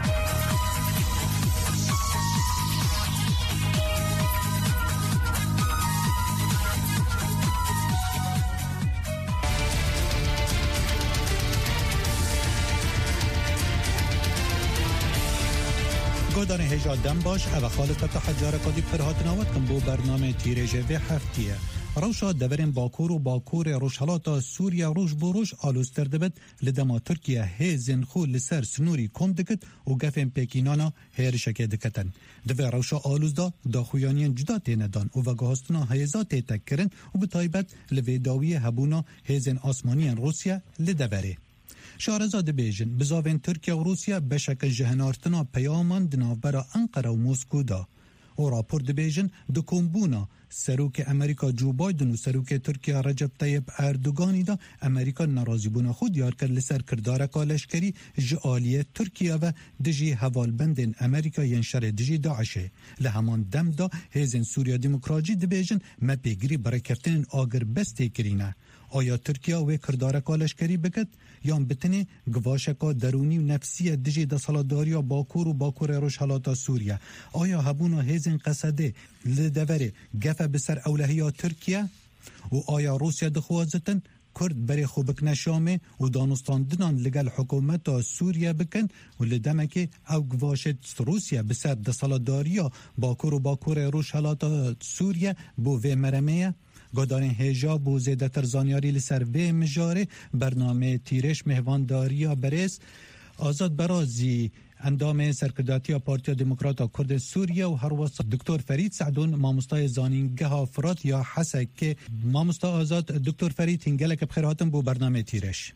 گودان هجا دم باش او خالقت حجار قدی پرهات نوات کن بو برنامه تیرژه و هفتیه روشا دورین باکور و باکور روشهلاتا سوریا روش بروش آلوستر دبت لدما ترکیه هیزن خو لسر سنوری کم دکت و گفن پیکینانا هیرشکه دکتن دوی روشا آلوزدا داخویانین جدا تیندان و وگاهستنا هیزا تیتک کرن و بتایبت لویداوی هبونا هیزن آسمانیان روسیا لدوره شارزاده بیجن بزاوین ترکیه و روسیا بشک جهنارتنا پیامان دنابرا انقره و موسکو دا و راپور دبیجن دکومبونا سروک امریکا جو بایدن و سروک ترکیه رجب طیب اردوگانی دا امریکا نرازی بونا خود یار کرد لسر کردار کالشکری جعالیه ترکیه و دجی حوالبندن امریکا ینشر دجی داعشه لهمان دم دا هیزن سوریا دموکراجی دبیجن مپیگری برای کفتن آگر بسته کرینه آیا ترکیه و کردار کالشکری بکد یا بتنه گواشکا درونی و نفسی دجی دسالتداری باکور و باکور روشهلاتا سوریا آیا هبونا هیزن قصده لدوره گفه بسر اولهیا ترکیه و آیا روسیا دخوازتن کرد بری خوبک نشامه و دانستاندنان لگل حکومت سوریا بکن و لدمک او گواشت روسیا بسر دسالتداری باکور و باکور روشهلاتا سوریا بو و مرمه گودارین هجاب و زیده تر زانیاری لسر و مجاره برنامه تیرش مهوانداری برس آزاد برازی اندام سرکرداتی پارتی دموکرات کرد سوریه و هر وسط دکتر فرید سعدون مامستای زانینگه افراد یا حسک که مامستا آزاد دکتر فرید هنگلک بخیراتم بو برنامه تیرش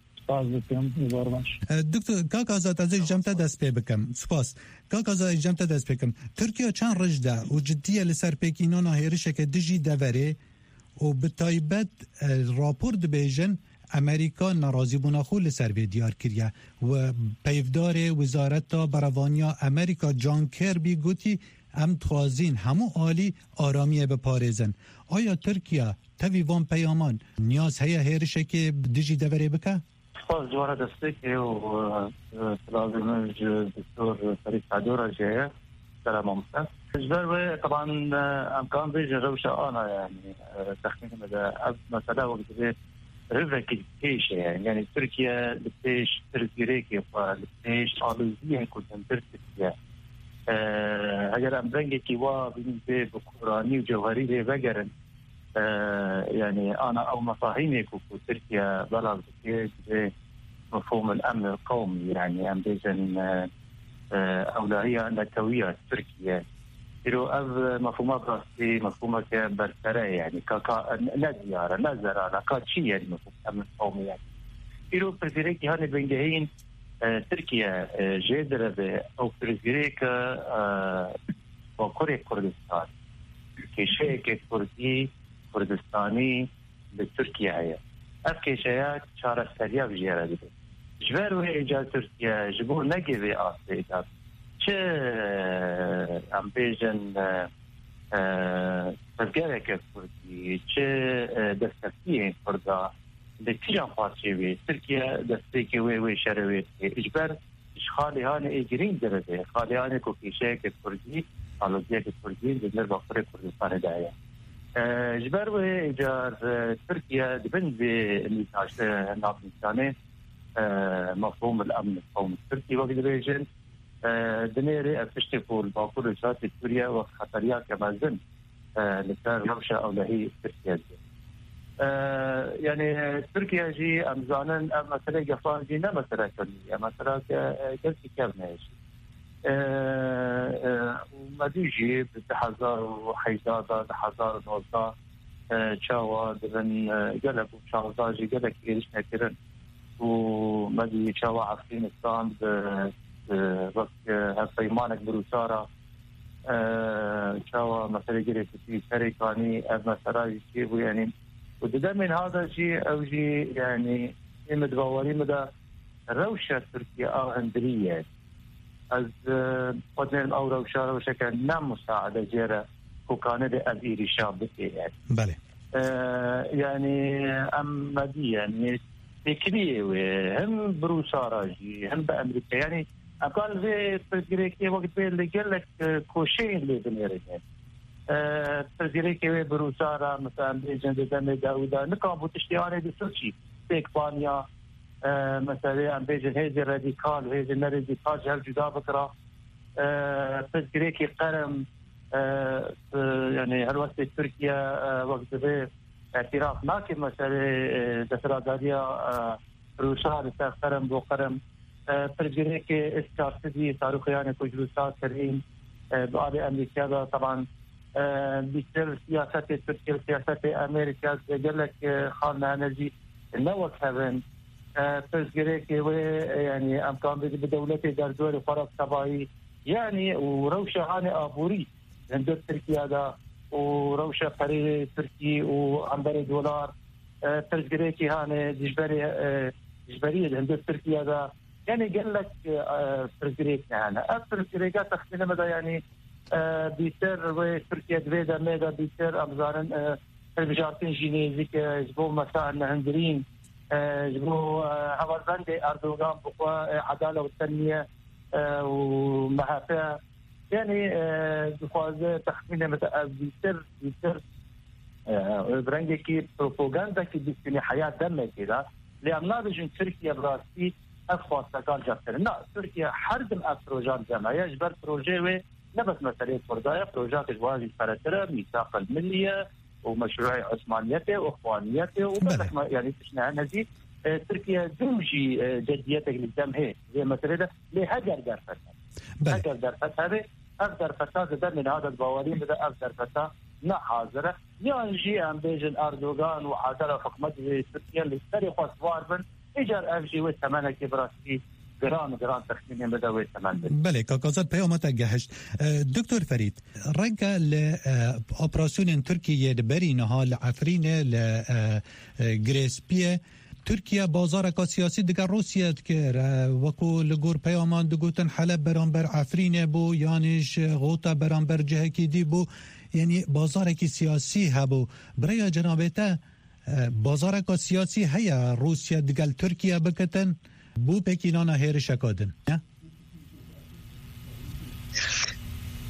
دکتر کاک آزاد از جمعه دست پی بکم سپاس کاک آزاد جمعه دست بکم ترکیه چند رجده و جدیه لسر پیکینان هیرشه که دجی دوره و بتایبت راپور دبیجن امریکا ناراضی بونا خو لسر دیار کریه و پیفدار وزارت بروانیا امریکا جان کربی گوتی ام توازین همو عالی آرامیه بپارزن آیا ترکیه تویوان پیامان نیاز هیا هیرشه که دیجی دوره بکه؟ خواهد جواره دسته که و لازم دکتور فرید سعدور جایه سلام مستر اجبر طبعا امكان بيجي روشه انا يعني تخمين مدى مساله وقت رفك التيش يعني تركيا التيش تركيا فالتيش علوزية كنت تركيا اگر امرنگی که وا به بکورانی و جوهری ده وگرن يعني انا او مفاهيمي كو تركيا بلد به مفهوم الامن القومي يعني ام بيجن اولويه نتويه تركيا يرو از مفهومات راسي مفهومه كبرتره يعني لا زياره لا زراره كاتشي يعني مفهوم الامن القومي يعني يرو بريزيريكي هاني بنجهين تركيا جدرة او بريزيريكا وكوريا كردستان كيشيك كردي كردستاني بتركيا هي أفكيشيات شارع سريع بجيرة دي جبروا إيجاد تركيا جبور نجيبي آسيدات چه ام بيجن تذكرك كردي چه دستكتين كردا لكتيران فارشيوي تركيا دستيكي وي شروي إجبار إشخالي هاني إيجرين درده خالي هاني كوكيشيك كردي علوزيك كردي بدنر بقري كردستان دايا جبر و ایجار تركيا دبن بنتاج نابلسانه مفهوم الامن القومي التركي وقت بيجن دنيري افشتفوا الباقور رشات سوريا وخطريات كمازن لسان روشة او لهي تركيا يعني تركيا جي امزانن مثلا قفان جي مثلا كلية مثلا كلسي كابناش ومديجي بتحذر وحيدادا بحذر نوزا شاوا دبن قلب وشاوزاجي قلب كيرشنا كرن ومدي شاوا عفرينستان بوقت هفيمانك بروسارا شاوا مثلا جري في سريكاني مثلا يشيبوا يعني وده من هذا الشيء او شيء يعني مدبوري مدى روشة تركيا هندرية از قدرن او روشة روشة نم مساعدة جيرة وكانت أبيري شاب بكيات بله يعني ام مدي يعني فكرية هم بروساراجي هم بأمريكا يعني أقال في تركيا وقت اللي قال لك كوشين اللي بنيرين تركيا بروسارا مثلا بيجن دم داودا نكان بوتشتياني بسوتشي في إسبانيا مثلا ام بيجن هيزي راديكال وهيزي راديكال جهل جدا بكرة تركيا قرم يعني هالوقت تركيا وقت به اعتراف ناكي مثلا دستراداريا روسار قرم بو قرم تركيا استارتدي تاريخيان كجلوسات كريم بعد امريكا طبعا بيصير سياسه تركيا سياسه امريكا قال لك خالنا نجي نوك هذن تركيا يعني امكان بدولتي دردور فرق تبعي يعني وروشه هاني ابوري عند تركيا دا وروشه فريق تركي وعنبري دولار تركيا هاني جبريه عند تركيا دا يعني قال لك تركيا هنا تركيا تخمين مدى يعني بيصير تركيا دويدا ميدا بيصير امزارن البجارتين جينيزيك جبو مساء الهندرين جبو هوازاندي اردوغان بقوى عداله والتنميه ومحافظه يعني بخواز تخمين مدى بيصير برنجي كي بروباغندا كي بيستني حياه دمه كده لأن بيجن تركيا براسي أخوات تقال جبتر لا تركيا حرد الأبروجات جمعية جبر بروجي نبس مسألة فرداية بروجات جواز الفراترة ميثاق الملية ومشروع عثمانيته وإخوانيته وبس يعني تشنع نزيد تركيا دوجي جديتك للدم هي زي مسألة لهجر درفتها هجر درفتها هذه أقدر فتاة ده من هذا البوارين بدأ أقدر فتاة نا حاضرة ينجي أم بيجن أردوغان وعادلة حكمة تركيا اللي استري خاصوار بن إجار أفجي والثمانة كبراسي جران تخمين بدوي الثمانة بله كاكازات بيومات أجهشت دكتور فريد رنكا لأوبراسيون تركيا برينها لعفرين لغريسبية تركيا بازارك سیاسی دیگر روسیه که وکو لگور پیامان دگوتن حلب برانبر عفرین بو یانش غوطا برانبر جهکی دی بو یعنی بازارك سیاسی هبو برای جنابتا بازارك سیاسی هیا روسیه دیگر ترکیا بکتن بو پکینانا هیر شکادن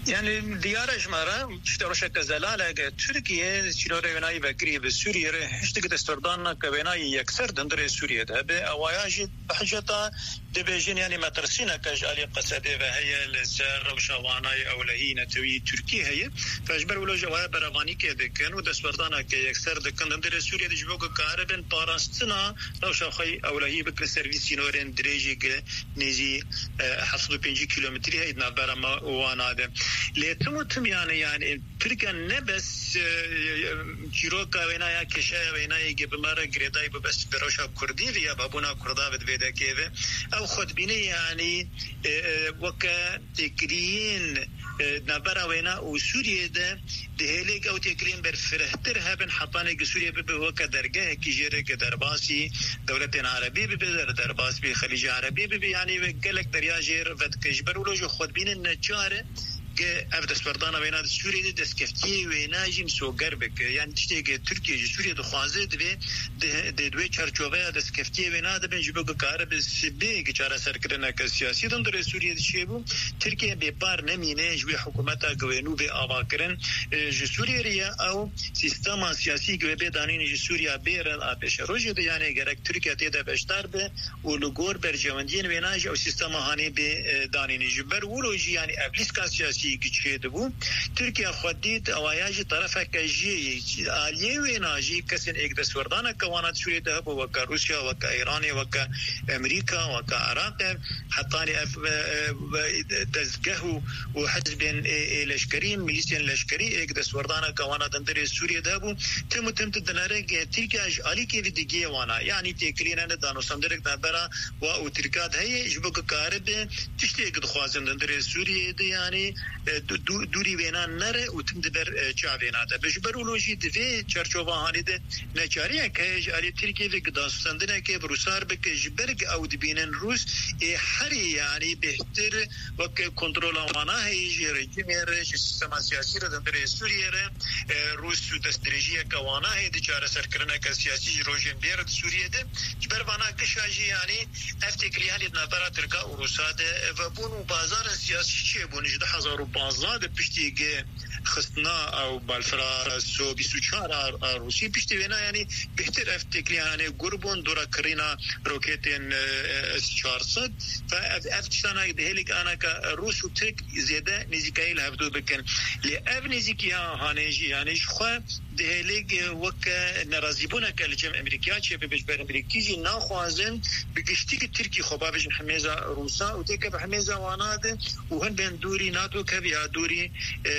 يعني ديارش مرة اشتروش كزلالة تركيا شلون بناي بكري بسوريا هشتك دستوردان كبناي يكثر دندر سوريا ده بأواياج بحجتا دبيجين يعني ما ترسينا كجالي قصدي وهي السر وشواناي أو لهينة توي تركيا هي فأجبر ولا جواب برافاني كده كانوا دستوردان كيكثر دكان دندر سوريا دجبوك كهربن باراستنا لو شاخي أو لهي بك السيرفيس نورين دريجي نيجي 75 كيلومتر هي نبرة ما وانا ده لتمتم يعني تركيا نبس جيروكا وينايا كشا وينايا جبمارا جريداي بس بروشا كردي ويا بابونا كردا بدفيدا كيف أو خد بيني يعني وكا تكرين نبرة وينا وسوريا ده دهلك أو تكرين برفرهتر هبن حطاني كسوريا بوكا درجة كجيرة كدرباسي دولة عربية بدرباس بخليج عربي يعني قالك دريا جير فتكجبر ولو جو خد بين النجارة أفدس بردانا بينات سوريا دسكفتي ويناجم سوغر بك يعني تشتي تركيا سوريا دخوازه دبي دوي چارچوبه دسكفتي وينات بين جبوك كارب سبي كچارا سركرنا كسياسي دندر سوريا دشيبو تركيا ببار نمينه جوي حكومتا گوينو به اواكرن ج سوريا ريا او سيستم سياسي گوي دانين ج سوريا بيرن ابش روجه يعني گرك تركيا تيدا بشتار به ولغور برجمندين ويناج او سيستم هاني به دانين جبر ولوجي يعني ابليسكا سياسي كيدبو تركيا خديت اواياج طرفه كجي اليه ويناجي كسن اقدس وردانا كوانات سوريا ده وكا روسيا وكا ايران وكا امريكا وكا عراق حطاني دزقه وحزب لشكري ميليشيا لشكري اقدس وردانا كوانات اندري سوريا ده تم تدنارك تركيا علي كيف ديجي وانا يعني تكلينا دانو سندرك دبره وتركات هي جبك كارب تشتي قد خوازن اندري سوريا دي يعني دوری وینا نره و تم دبر چاوینا ده بجبرولوژی دوی چرچوبه هانی ده نچاریه که علی ترکیه و گداستندنه که بروسار بک جبرگ او دبینن روس هری يعني بهتر وك كنترول وانا هي رژیم سیستم سیاسی را در سوریه روس دسترجیه کوانا هي دچار سرکرنه که سیاسی رژیم بیر سوریه ده جبر وانا کشاجی يعني افتکری هلی نظر ترکا و روساده و بونو بازار سیاسی چه بونج ده هزار و بازار پشتیگه خستنا او بالفرا سو 24 روسی پشتی وینا يعني بهتر افتکری يعني قربون دورا کرینا روکتين S-400 فافتشتانا دهلك انا كروس وترك زياده نزيكايل هفدو بكن لأف نزيكيا هانيجي يعني شخوا دهلك وكا نرازيبونا كالجم امريكيا چه بجبر امريكيجي ناخوازن بگشتي تركي خوبا بجن حميزه روسا وتك بحميزه واناد وهن بين دوري ناتو كبيا دوري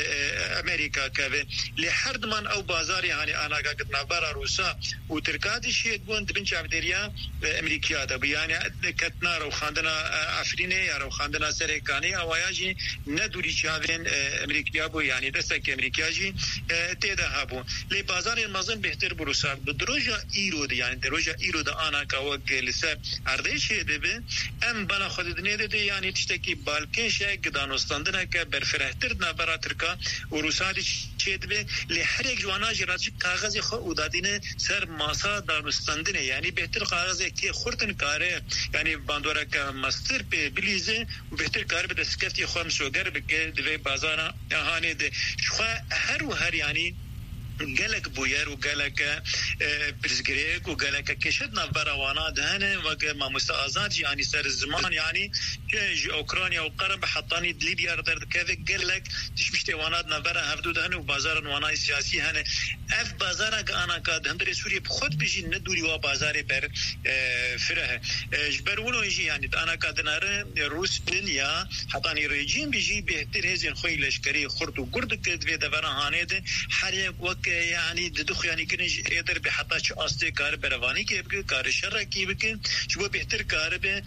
امريكا كبه لحد من او بازار يعني انا قد نبر روسا وتركادي شي بون بن شابدريا امريكا ده يعني كتنا رو خاندنا افريني يا رو خاندنا سريكاني اواياجي ندوري شابين امريكا بو يعني دستك امريكاجي تذهبوا لبازار المازن بهتر بروسا بدروجا ايرو ده يعني دروجا ايرو ده انا كوك لسه ارديش ده ام بلا خددني ده يعني تشتكي بالكش قدانوستاندنا كبرفرهتر نبر تركا وروسا دي چيدبه لحرك جوانا جراج کاغذ خو ودادينه سر ماسا دانوستاندنه يعني بهتر کاغذ كي خورتن كاره يعني باندورا كماستر بليزه وبهتر كار بدسكتي خمسوغر بك دي بازار اهاني ده شو هر يعني قالك بوير وقالك برزقريك وقالك كشدنا براوانا دهنه وما مستأزات يعني سر الزمان يعني اوكرانيا وقرب حطاني ليبيا ردر كذا قالك تشمشتي وانا نبرا هفدو دهنه وبازار وانا سياسي هنه اف بازارك انا قد هندري سوريا بخود بيجي ندوري وا بازاري بر فره جبرونو يجي يعني انا قد نار روس دنيا حطاني ريجيم بيجي بهتر هزين خوي لشكري خرط وقرد كدوي دبر هانه ده حريق وك يعني دخ يعني كنج يقدر بحطاش أصلي كار برواني كيبك كار شر كيبك شو بهتر كار ب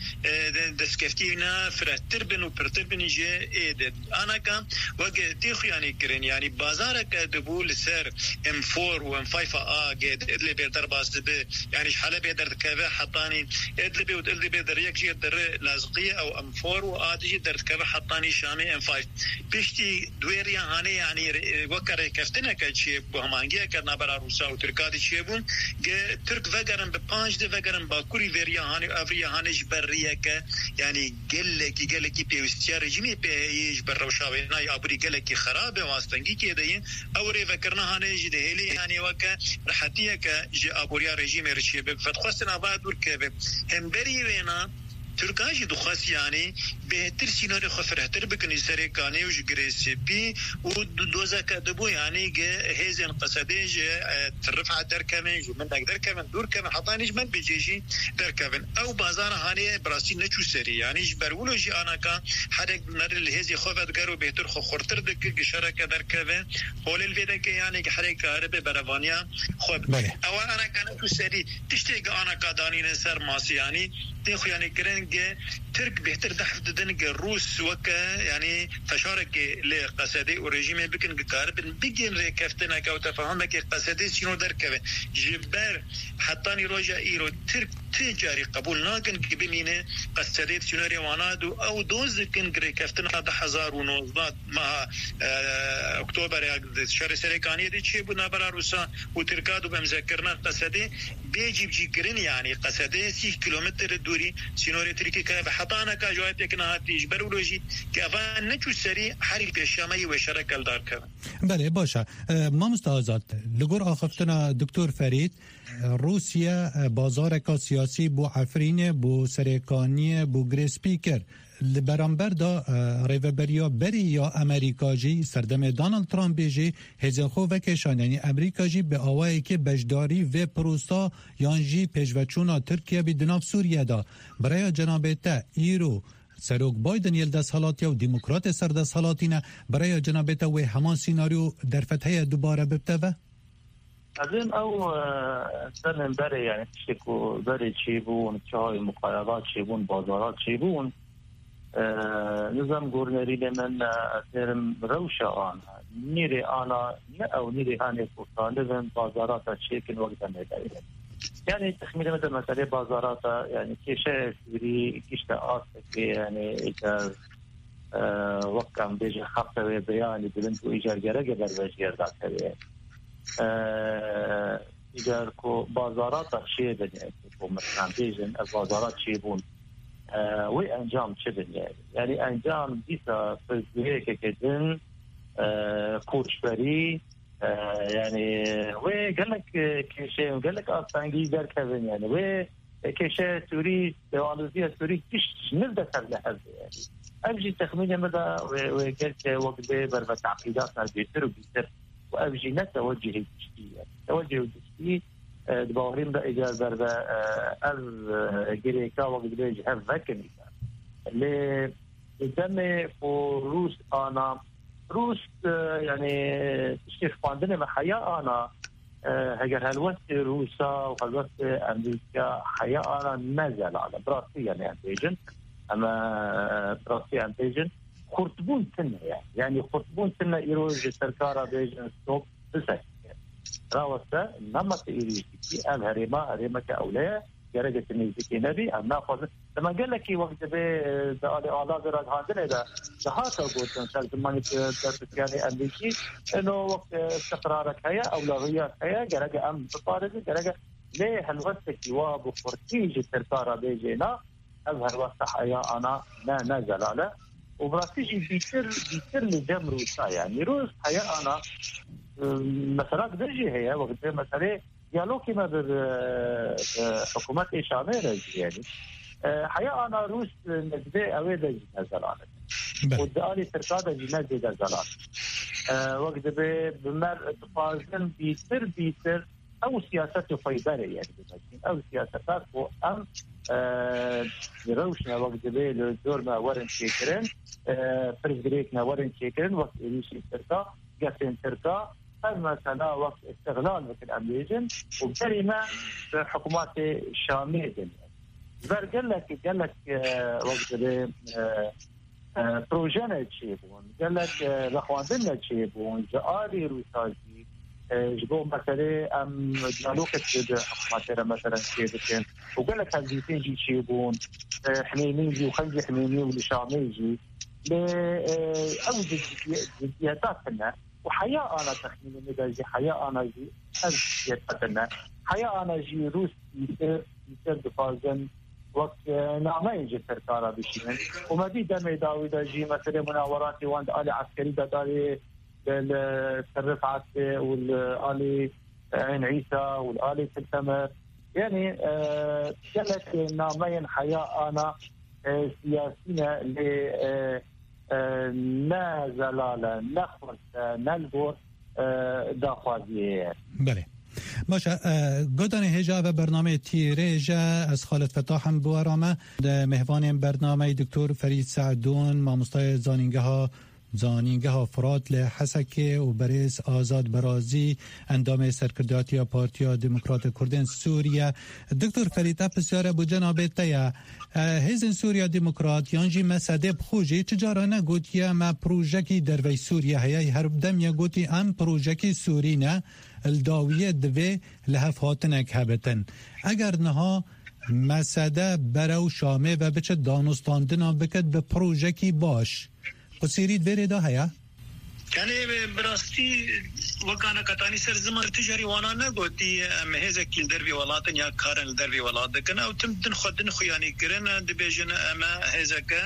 دسكفتينا فرتر بن وبرتر بن جي أنا كم وجه تيخ يعني كرين يعني بازارك دبول سر M4 و M5 جد اللي بيقدر باس ب يعني شحال بيقدر كذا حطاني اللي بيقدر يكشي در لازقية أو M4 وآدي در كذا حطاني شامي M5 بيشتي دويريا هاني يعني وكر كفتنا كشيء هماهنگی کردن برای روسا و ترکادی چی بون که ترک وگرن به 5 ده وگرن با کوری وریا هانی افریا هانش بریه که یعنی گله کی پیوستی رژیمی پیش بر روشاوینا یا ابری گله کی خراب واسطنگی کی دین اوری فکرنا هانش ده هلی یعنی وک راحتیه که ج ابوریا رژیم رشی به فتخواستنا بعد دور که هم بری وینا ترکاجی دخواست یعنی بهتر سیناری خفرهتر بکنی سرکانی و جگریسی بی و دوزا کدبو یعنی که هیزن قصده جه ترفع در کمن جو من در کمن دور کمن حتی نیج من بجیجی در کمن او بازار هانی براسی نچو سری یعنی جبرولو جی آنا که حدک نر الهیزی خوفت گرو بهتر خورتر دکر گشارک در کمن حول الویده که یعنی که حرک کاربه بروانیا خوب او آنا که نچو سری تشتی که آنا که دانین سر ماسی یعنی تخو یعنی کرن که ترک بهتر دحفت دن که روس وکه یعنی فشارک لقصدی و رژیم بکن که کاربن بگین ریکفتنا که و تفاهم که قصدی سینو در که جبر حتانی روژا ایرو ترک تجاری قبول ناکن که بمینه قصدی سینو ریوانادو او دوز کن که ریکفتنا 2019 ماه اکتوبر شهر سرکانی دی چی بود نبرا روسا و ترکادو بمذکرنا قصدی بیجیب جی کرن یعنی قصدی 30 کیلومتر دوری سینوری ترکی که به حطانا که جوایت یک نهاتیش برولوژی که افان نچو سری حری پیشامی و شرکل دار کرن. بله باشه ما مستعزد لگور آخفتنا دکتر فرید روسیه بازار سیاسی بو عفرین بو سرکانی بو گریسپیکر برانبر دا ریوبریا بری یا امریکا جی سردم دانالد ترامپ جی هزخو و کشان یعنی امریکا جی به آوایی که بجداری و پروسا یانجی پیشوچونا ترکیه بی دناف سوریه دا برای جنابتا ایرو سروک بایدن یل دست حالاتیا و دیموکرات سر دست حالاتینه برای جنابتا و همان سیناریو در فتحه دوباره ببتوه؟ ازم او سنن بری یعنی تشکو بری چی بون چای مقایبات چی بون بازارات چی بون نظام گورنری من ترم روشا آن نیری آنا نه او نیری هانی پرتانه بازارات چیکن وقتا میداریم یعنی تخمین مثلا بازارات یعنی کشه سوری کشت آسک یعنی ایجار وقت هم بیجه خبته و بیانی بلند و ایجار گرگه بر وجه داته ایجار که بازارات چیه بنید که مثلا بیجن بازارات چیه بون و انجام چه بنید یعنی انجام دیسا فزویه که کدن کوچبری یعنی و قالك كيشي قالك اصلا در كذا يعني و كيشي سوري دوالوزيه سوري كش نبدا تبدا هذا يعني ابجي تخمين مدى وقلت وقت بر تعقيداتنا بيتر وبيتر وابجي نتوجه التشكيل توجه التشكيل دبورين ده اجازه بر از جريكا وقت بيجي هفكني اللي قدامي فروس انا روس يعني تشتيخ باندني محيا أنا هجر هالوقت روسا وهالوقت أمريكا حيا أنا نزل على براسي يعني أنتيجن أما براسي أنتيجن خرطبون سنة يعني خرطبون سنة يروج السركارة بيجن ستوب بسك راوسة نمط إيريجي الهريمة كأولياء درجة النيزكي نبي أم ناخذ لما قال لك وقت بأعضاء الهاندنة ده هاتا قلت مثلا زماني يعني أمريكي إنه وقت استقرارك هي أولويات هي درجة أم بطارجة درجة ليه هالوقت كيواب وفرتيج التركارة بيجينا أظهر وقت حياة أنا لا نزل على وبراتيجي بيصير لجم روسا يعني روس حياة أنا مثلا درجة هي وقت مثلا ديالوجي ما بالحكومات الشامية يعني حقيقة أنا روس نجدي أويدا جنازلان والدقالي تركادا جنازي جنازلان وقت بمر بفازن بيتر أو سياسات فيدارة يعني أو سياسات وأم روشنا وقت الدور ما ورن شيكرين فرزقريكنا ورن شيكرين وقت إليشي تركا قاسين تركا مثلا وقت استغلال مثل أمريكان وبكلمة حكومات الشامية قال لك وقت بروجانا تشيبون قال لك لخواندنا تشيبون جاري روساجي جبوا مثلا أم جالوكة حكومات مثلا تشيبون وقال لك هالجيتين جي تشيبون حميميجي وخلي حميمي والشاميجي لأوجد جدياتاتنا وحياة أنا تخمين مدى حياة أنا جي أز يتقدنا حياة أنا جي روس يصير دفازن وقت نعمة يجي سركارا بشينن وما دي دمي داويدا جي مثلا مناوراتي واند آلي عسكري داري الرفعت والآلي عين عيسى والآلي تلتمر يعني جلت نعمين حياة أنا سياسينا اللي نا زلالة نخلص نلبور داخوازية بله باشه گودان هجا و برنامه تیریجا از خالد فتاح هم بوارامه مهوان برنامه دکتر فرید سعدون ماموستای زانینگه ها فرات لحسکه و بریز آزاد برازی اندام سرکرداتی پارتیا دموکرات کردن سوریه دکتر فرید بسیار بو جناب تیا هزن سوریا دموکرات یانجی مسده بخوجی تجارانه گوتی ما پروژکی در وی سوریه هیای هر دم یا گوتی ام پروژکی سورینه الداویه دوی لحف هاتنک هبتن اگر نها مسده برو شامه و بچه دانستاندنا بکد به پروژکی باش قصيريد بيري دا هيا يعني براستي وكان كتاني سر زمان تجاري وانا نقولتي مهزة كيل دربي ولاتن يا كارن دربي ولاتن أو تمدن خدن خياني كرن دبيجن أما هزك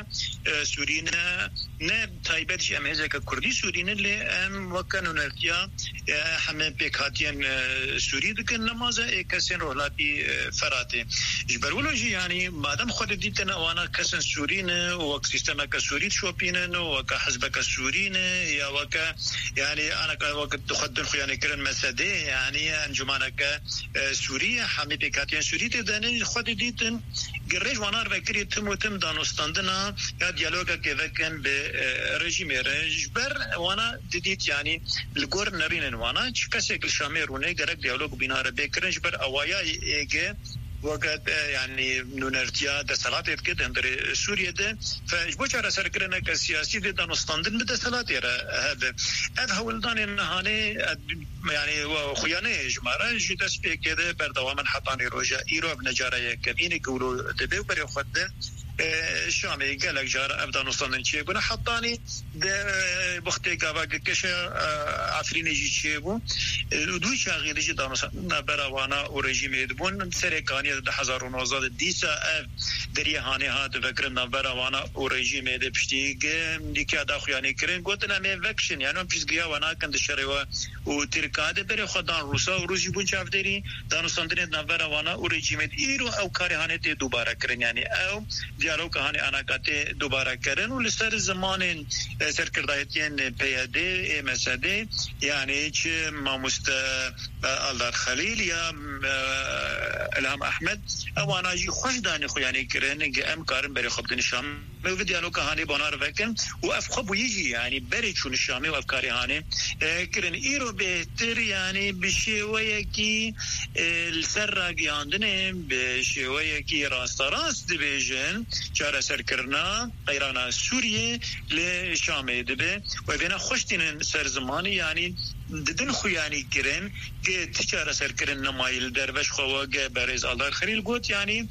سورينا نب تايبتش أما هزك كردي سورينا اللي أم وكانوا نرتيا حمام بيكاتين سوري دكن نمازة كسين رولاتي فراتي جبرولوجي يعني بعدم خد ديتنا وانا كسن سورينا وكسيستما كسوري شوبينا وكحزبك سورينا يا وك يعني أنا وقت خدن خياني كرن مسدة يعني أنجمانك سوريا حمي بكاتين سوري تداني خد ديتن قريش وانار بكري تم دانوستاندنا يا ديالوجا كذا كان برجيم رجبر وانا ديت يعني الجور نرين وانا كسر الشاميروني قرق ديالوج بينار بكرن جبر أوايا إيجا وقت يعني نونرتيا دسالات كده عند سوريا ده فجبوش على سركرنا كسياسي ده دانوستاندن بدسالات هذا هو الدان إنهاني يعني وخيانة جمارة جدس كده بردوام حطاني رجاء إيرو بنجارة كمين يقولوا تبيه بري خده الشامي قال لك جار أبدا نصندن شيء بنا حطاني ده بختي كابا كشة عفرين يجي شيء بو دوي شاغل يجي دانوستن براوانا ورجيم يدبون سرقانية ده حزارون وزاد ديسا دريه هاني هاد فكرنا براوانا ورجيم يد بشتيج ديكا داخل يعني كرين قلتنا مي فاكشن يعني بيش جيا وانا كند الشريوة وتركاده بري خدان روسا وروسي بون شاف دري دانوستن براوانا ورجيم إيرو أو كاري هاني تي دوباره كرين يعني أو دیالوگ کهانی آن کاته دوباره کردن و لسر زمان سرکردایتین پیاده مسده یعنی چه ماموست آلدار خلیل یا الهام احمد اوانا جی خوش دانی خویانی کردن که ام کارن بری خب دن شام و دیالوگ کهانی بانار وکن و افخب یجی یعنی بری چون شامی و افکاری هانی کردن ایرو بهتر یعنی بشیوه کی لسر راگیاندنه بشیوه کی راست راست دیویژن چاره سرکرنا ایران سوریه لشام دبه و بنا خوشتین سرزمانی یعنی ددن خویانی کرن که تجاره سرکرن نمایل دروش خواهد برز آلدار خلیل گوت یعنی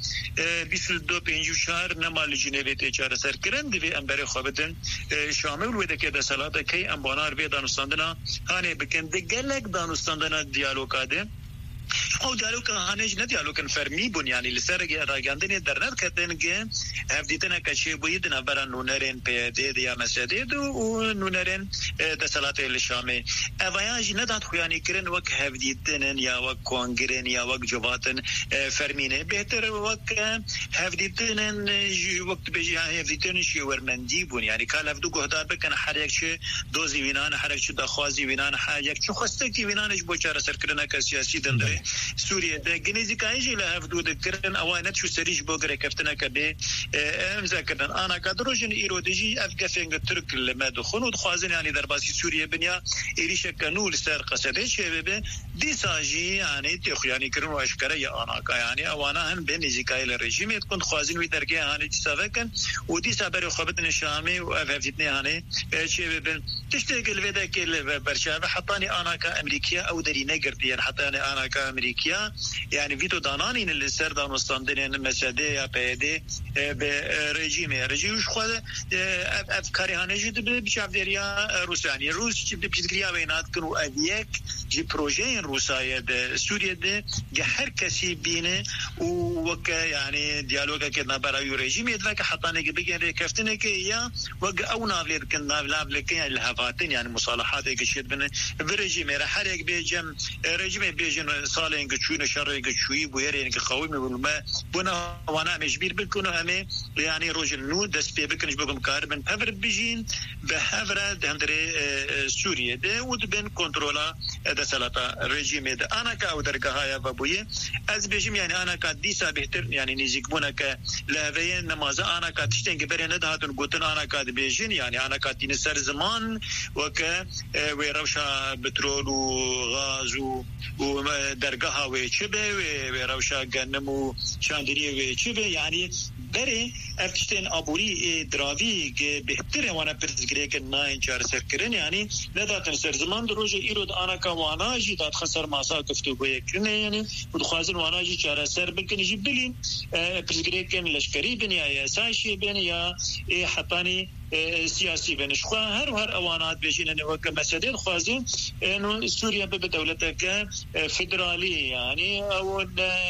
22-54 نمال جنوی تجاره سرکرن دوی امبر خوابدن شامل ویده که دسالات که امبانار بی دانستاندنا هانه بکن دگلک دانستاندنا دیالوگاده او دیالوگ هانج نه دیالوگ فرمی بون یعنی لسر راگاندنی درنت کردن که هفدیتنا کشی بوید نبران نونرین پیاده یا مسجد و نونرین دسالات الشامی اوایاج نداد خویانی کرن وک هفدیتن یا وک کنگرن یا وک جواتن فرمینه بهتر وک هفدیتن وقت بجی هفدیتن شورمندی بون یعنی کال هفدو گهدار بکن هر یک چه دوزی وینان هر یک چه دخوازی وینان هر یک چه خواسته کی وینانش بوچار سر کردن که سیاسی دندره سوريا ده جنيزي كايجي لها فدود كرن اوانت شو سريج بوغري كفتنا كبي امزكرن انا كدروجن ايرودجي افغافين ترك لما دخلوا دخوازن يعني درباسي سوريا بنيا ايريش كانول سر قصده شباب دي ساجي يعني تخياني كرن واشكره يا انا يعني اوانا هم بنيزي كايل الرجيم تكون خوازن وي درجه يعني تسافكن ودي سابر خبطن الشامي واففتني يعني شباب تشتغل ودا كل برشا حطاني انا كامريكيه او دري نقرتي حتى انا امریکا يعني فيتو دانانين اللي سر دانستاندين مساده يا بيدي برژیم خود افکاری هنجید به بیشتریا روسانی روس بیشتریا بینات کنو ادیک جی پروژه روسیه ده سوریه ده که هر کسی بینه و که یعنی دیالوگا که نبرای رژیمی ده که حتی نگه بگیره کفتنه که یا و که او نافلیر کن نافلیر کن الهفاتین یعنی مصالحات که شد بینه برژیمی را هر یک بیجم رژیمی بیجن سال اینکه چوی نشاره اینکه چوی بویره اینکه خوی میبولم بنا وانا مجبور بکنه همه يعني روج النو دست بي بكنج بكم كاربن هفر بيجين بهفر دهندري سوريا ده ودبن كنترولا ده سلطة رجيم ده انا كاو درگاها بابويه از بيجم يعني انا كديسا بهتر يعني نيزيكبونا ك لهوين نماز انا كتشتين كبرين دهاتن قوتن انا كاد بيجين يعني انا كاتين سر زمان وك ويروشا بترول وغاز ودرگاها وچبه ويروشا غنمو شاندري وچبه يعني بره افتشتن ابوری دراوی که بهتره وانا پرزگره که ناین چار سرکرن یعنی نداتن سر زمان دروج ایرود آنا کا وانا جی دات خسر ماسا کفتو گوی کنه یعنی خود خوازن وانا جی چار سر بکن جی بلین پرزگره کن لشکری بین یا سایشی بین یا حتانی سیاسی بنشخوا هر اوانات بيجينا نوك مسدين خوازين انه سوريا بدولتك فدرالي يعني او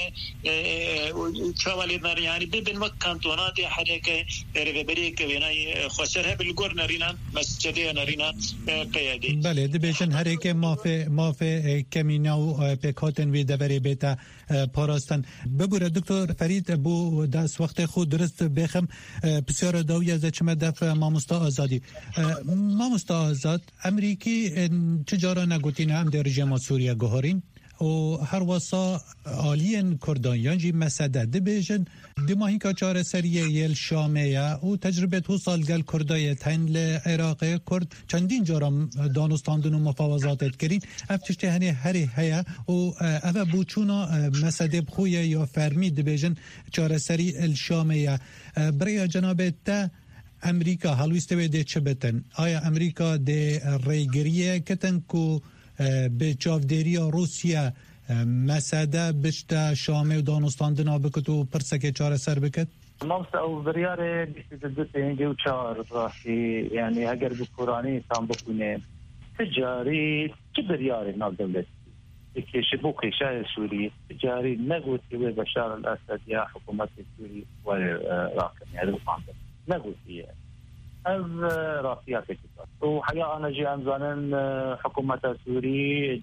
شوالي يعني بين مكانتونات حركه ريبريك بيناي خسرها بالغورنرينا مسدين نرينا قيادي بله دبیشن هر یک مافه کمینا و پکاتن وی دبری بیتا پاراستن ببوره دکتر فرید بو دست وقت خود درست بخم بسیار داوی از چمه دفع ماموستا آزادی ماموستا آزاد امریکی چجارا نگوتین هم در رژیم سوریه گوهارین و هر واسا آلین کردانیان جی مسده دبیجن دماهی که چاره سریه یل شامه و تجربه تو سال گل کردای تین لعراق کرد چندین جارم دانستاندن و مفاوضاتت کرین افتشته هنی هری هیا و اوه بوچونا مسده بخویه یا فرمی دبیجن چاره سری الشامه برای جناب تا امریکا حلویسته ده چه بتن آیا امریکا ده ریگریه کتن که به چاودێری رووسیا مەسەدە بشتە شامێ و دانوستاندنا بکەت و پرسەکێ چارەسەر بکەت؟ مامۆستا ئەو بڕیارێ 22 و 4 ڕاستی یعنی ئەگەر بکۆرانیتان بخوێنێ تجاری چ بڕیارێ ناودەوڵەتی کێشە بۆ کێشایە سووری تجاری نەگوتی وێ بەشار الئەسەد یا حکوومەتی سووری ڕاکردنی نەگوتیە از راسيات كتاب وحقيقة أنا جي أمزانن حكومة سوري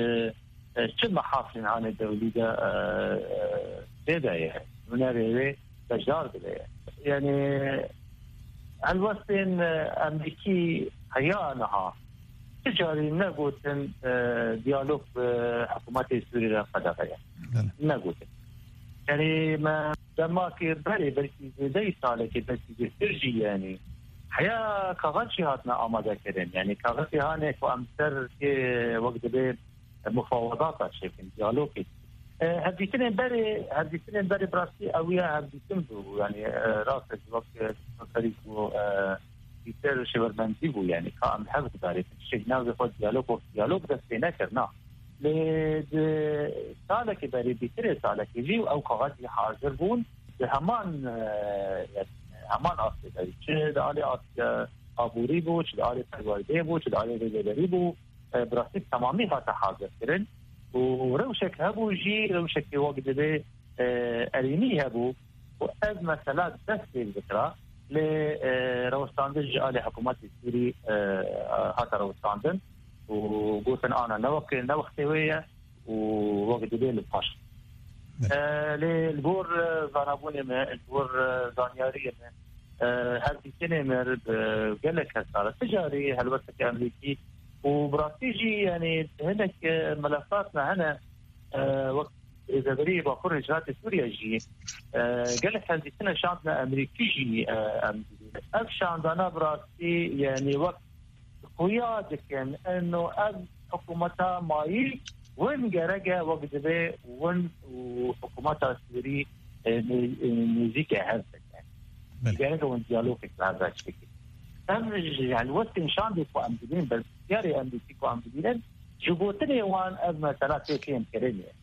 شد محاصن عن الدولة بداية من هذه بجدار بداية يعني الوسطين أمريكي حقيقة تجاري نقوتن ديالوج حكومة سوري قدغية نقوتن يعني ما دماكي بري زي سالك بلكي ترجي يعني حيا كاغاتشي هاتنا آماده كرين يعني كاغاتشي هانيك وامسر كي وقت بي مفاوضات شكل ديالوجي هديتين بري براسي اويا هديتين بو يعني راسك وقت فريقو بيتر شبرمنتي بو يعني كام حفظ داري شكنا بخود ديالوج دستينا كرنا لد سالك بري بيتر سالك جي او كاغاتشي حاضر بون بهمان يعني همان آسیایی چه داری آبوری بود چه داری پروایده بود چه داری ریزداری بود براستی تمامی هات حاضر کردن و روشک هبو جی روشک وقت به ارینی هبو و از مثلا دست بذکره لروستاندن جعل حکومت سوری هات روستاندن و گوتن آنا نوقتی ویه و وقت به لپاش للبور زانابوني ما البور زانياري ما هل سنه مر قالك هالصار تجاري هالوقت امريكي وبراستيجي يعني هناك ملفاتنا هنا وقت اذا بري باخر اجراءات سوريا جي قالك هل سنه شعبنا امريكي جي افشان براستي يعني وقت قيادك انه حكومتها مايل وين جرجة وقت به وين وحكومات السوري ميزيكا هذا يعني جرجة وين ديالوجك هذا الشيء يعني وقت إنشان بيكو أمدين بس ياري أمديكو أمدين جبوتني وان أزمة ثلاثة كلام كريمة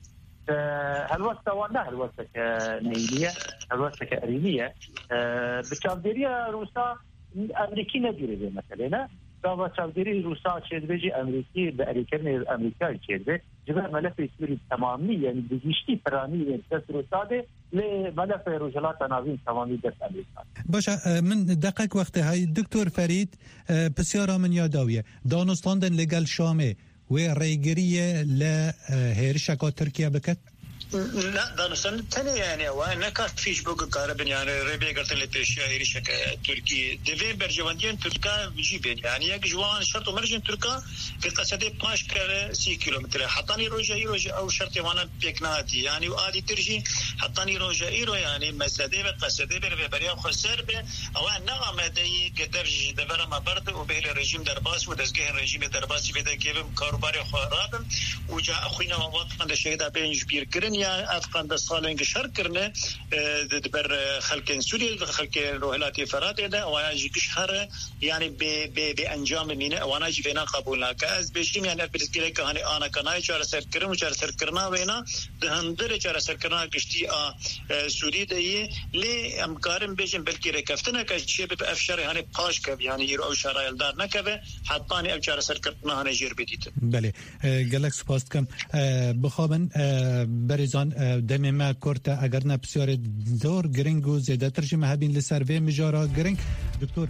هلوسته وانا هلوسته نيليه هلوسته ارينيه بتشاوديريا روسا امريكي نديره مثلا داوا تشاوديري روسا تشدبجي امريكي باريكن امريكا تشدبه جبر ملف سوري تمامي يعني بجيشتي فراني دست روسا ده لملف رجلات ناوين تمامي دست امريكا باشا من دقیق وقت های دکتر فرید بسیار من یاداویه دانستاندن لگل شامه و ریگریه لهرشکا ترکیه بکت لا دانستان تاني يعني وانا كافيش بوك كاربن يعني ربي قلت لي بشايري شك تركي دفين برجواندين تركا بيجيبين يعني يا جوان شرط مرجن تركا في قصدي باش كره 6 كيلومتر حطاني روجا او شرط وانا بيكناتي يعني وادي ترجي حطاني روجا ايرو يعني مسدي بقصدي بريا خسر به او نعم دي قدرج دبر ما برد وبه الرجيم درباس ودزغه الرجيم درباس بده كيف كاربار خراب وجا اخوينا وقت الشهيد بين جبير كرن افغان د سالنګ شر کرنه د بر خلک سوري خلک روحلات فرات ده واجي كشهر يعني بانجام مينه وانا جينا قبولنا كاز بشيم يعني بريسكيله كهاني انا كناي چار سر کرم چار سر کرنا وینا د هندره چار سر کرنا گشتي سوري ده لي امكارم بيجن بلكي ركفتنا كشي بافشر يعني قاش كب يعني يرو شرايل دار نكبه حطاني ام چار سر کرنا هنه جير بديت بله گلکس پاست کم بخوابن برزان دم ما کورتا اگر نه بسیار دور گرینگ و زیاده ترجمه هبین لسر و مجارا گرینگ دکتر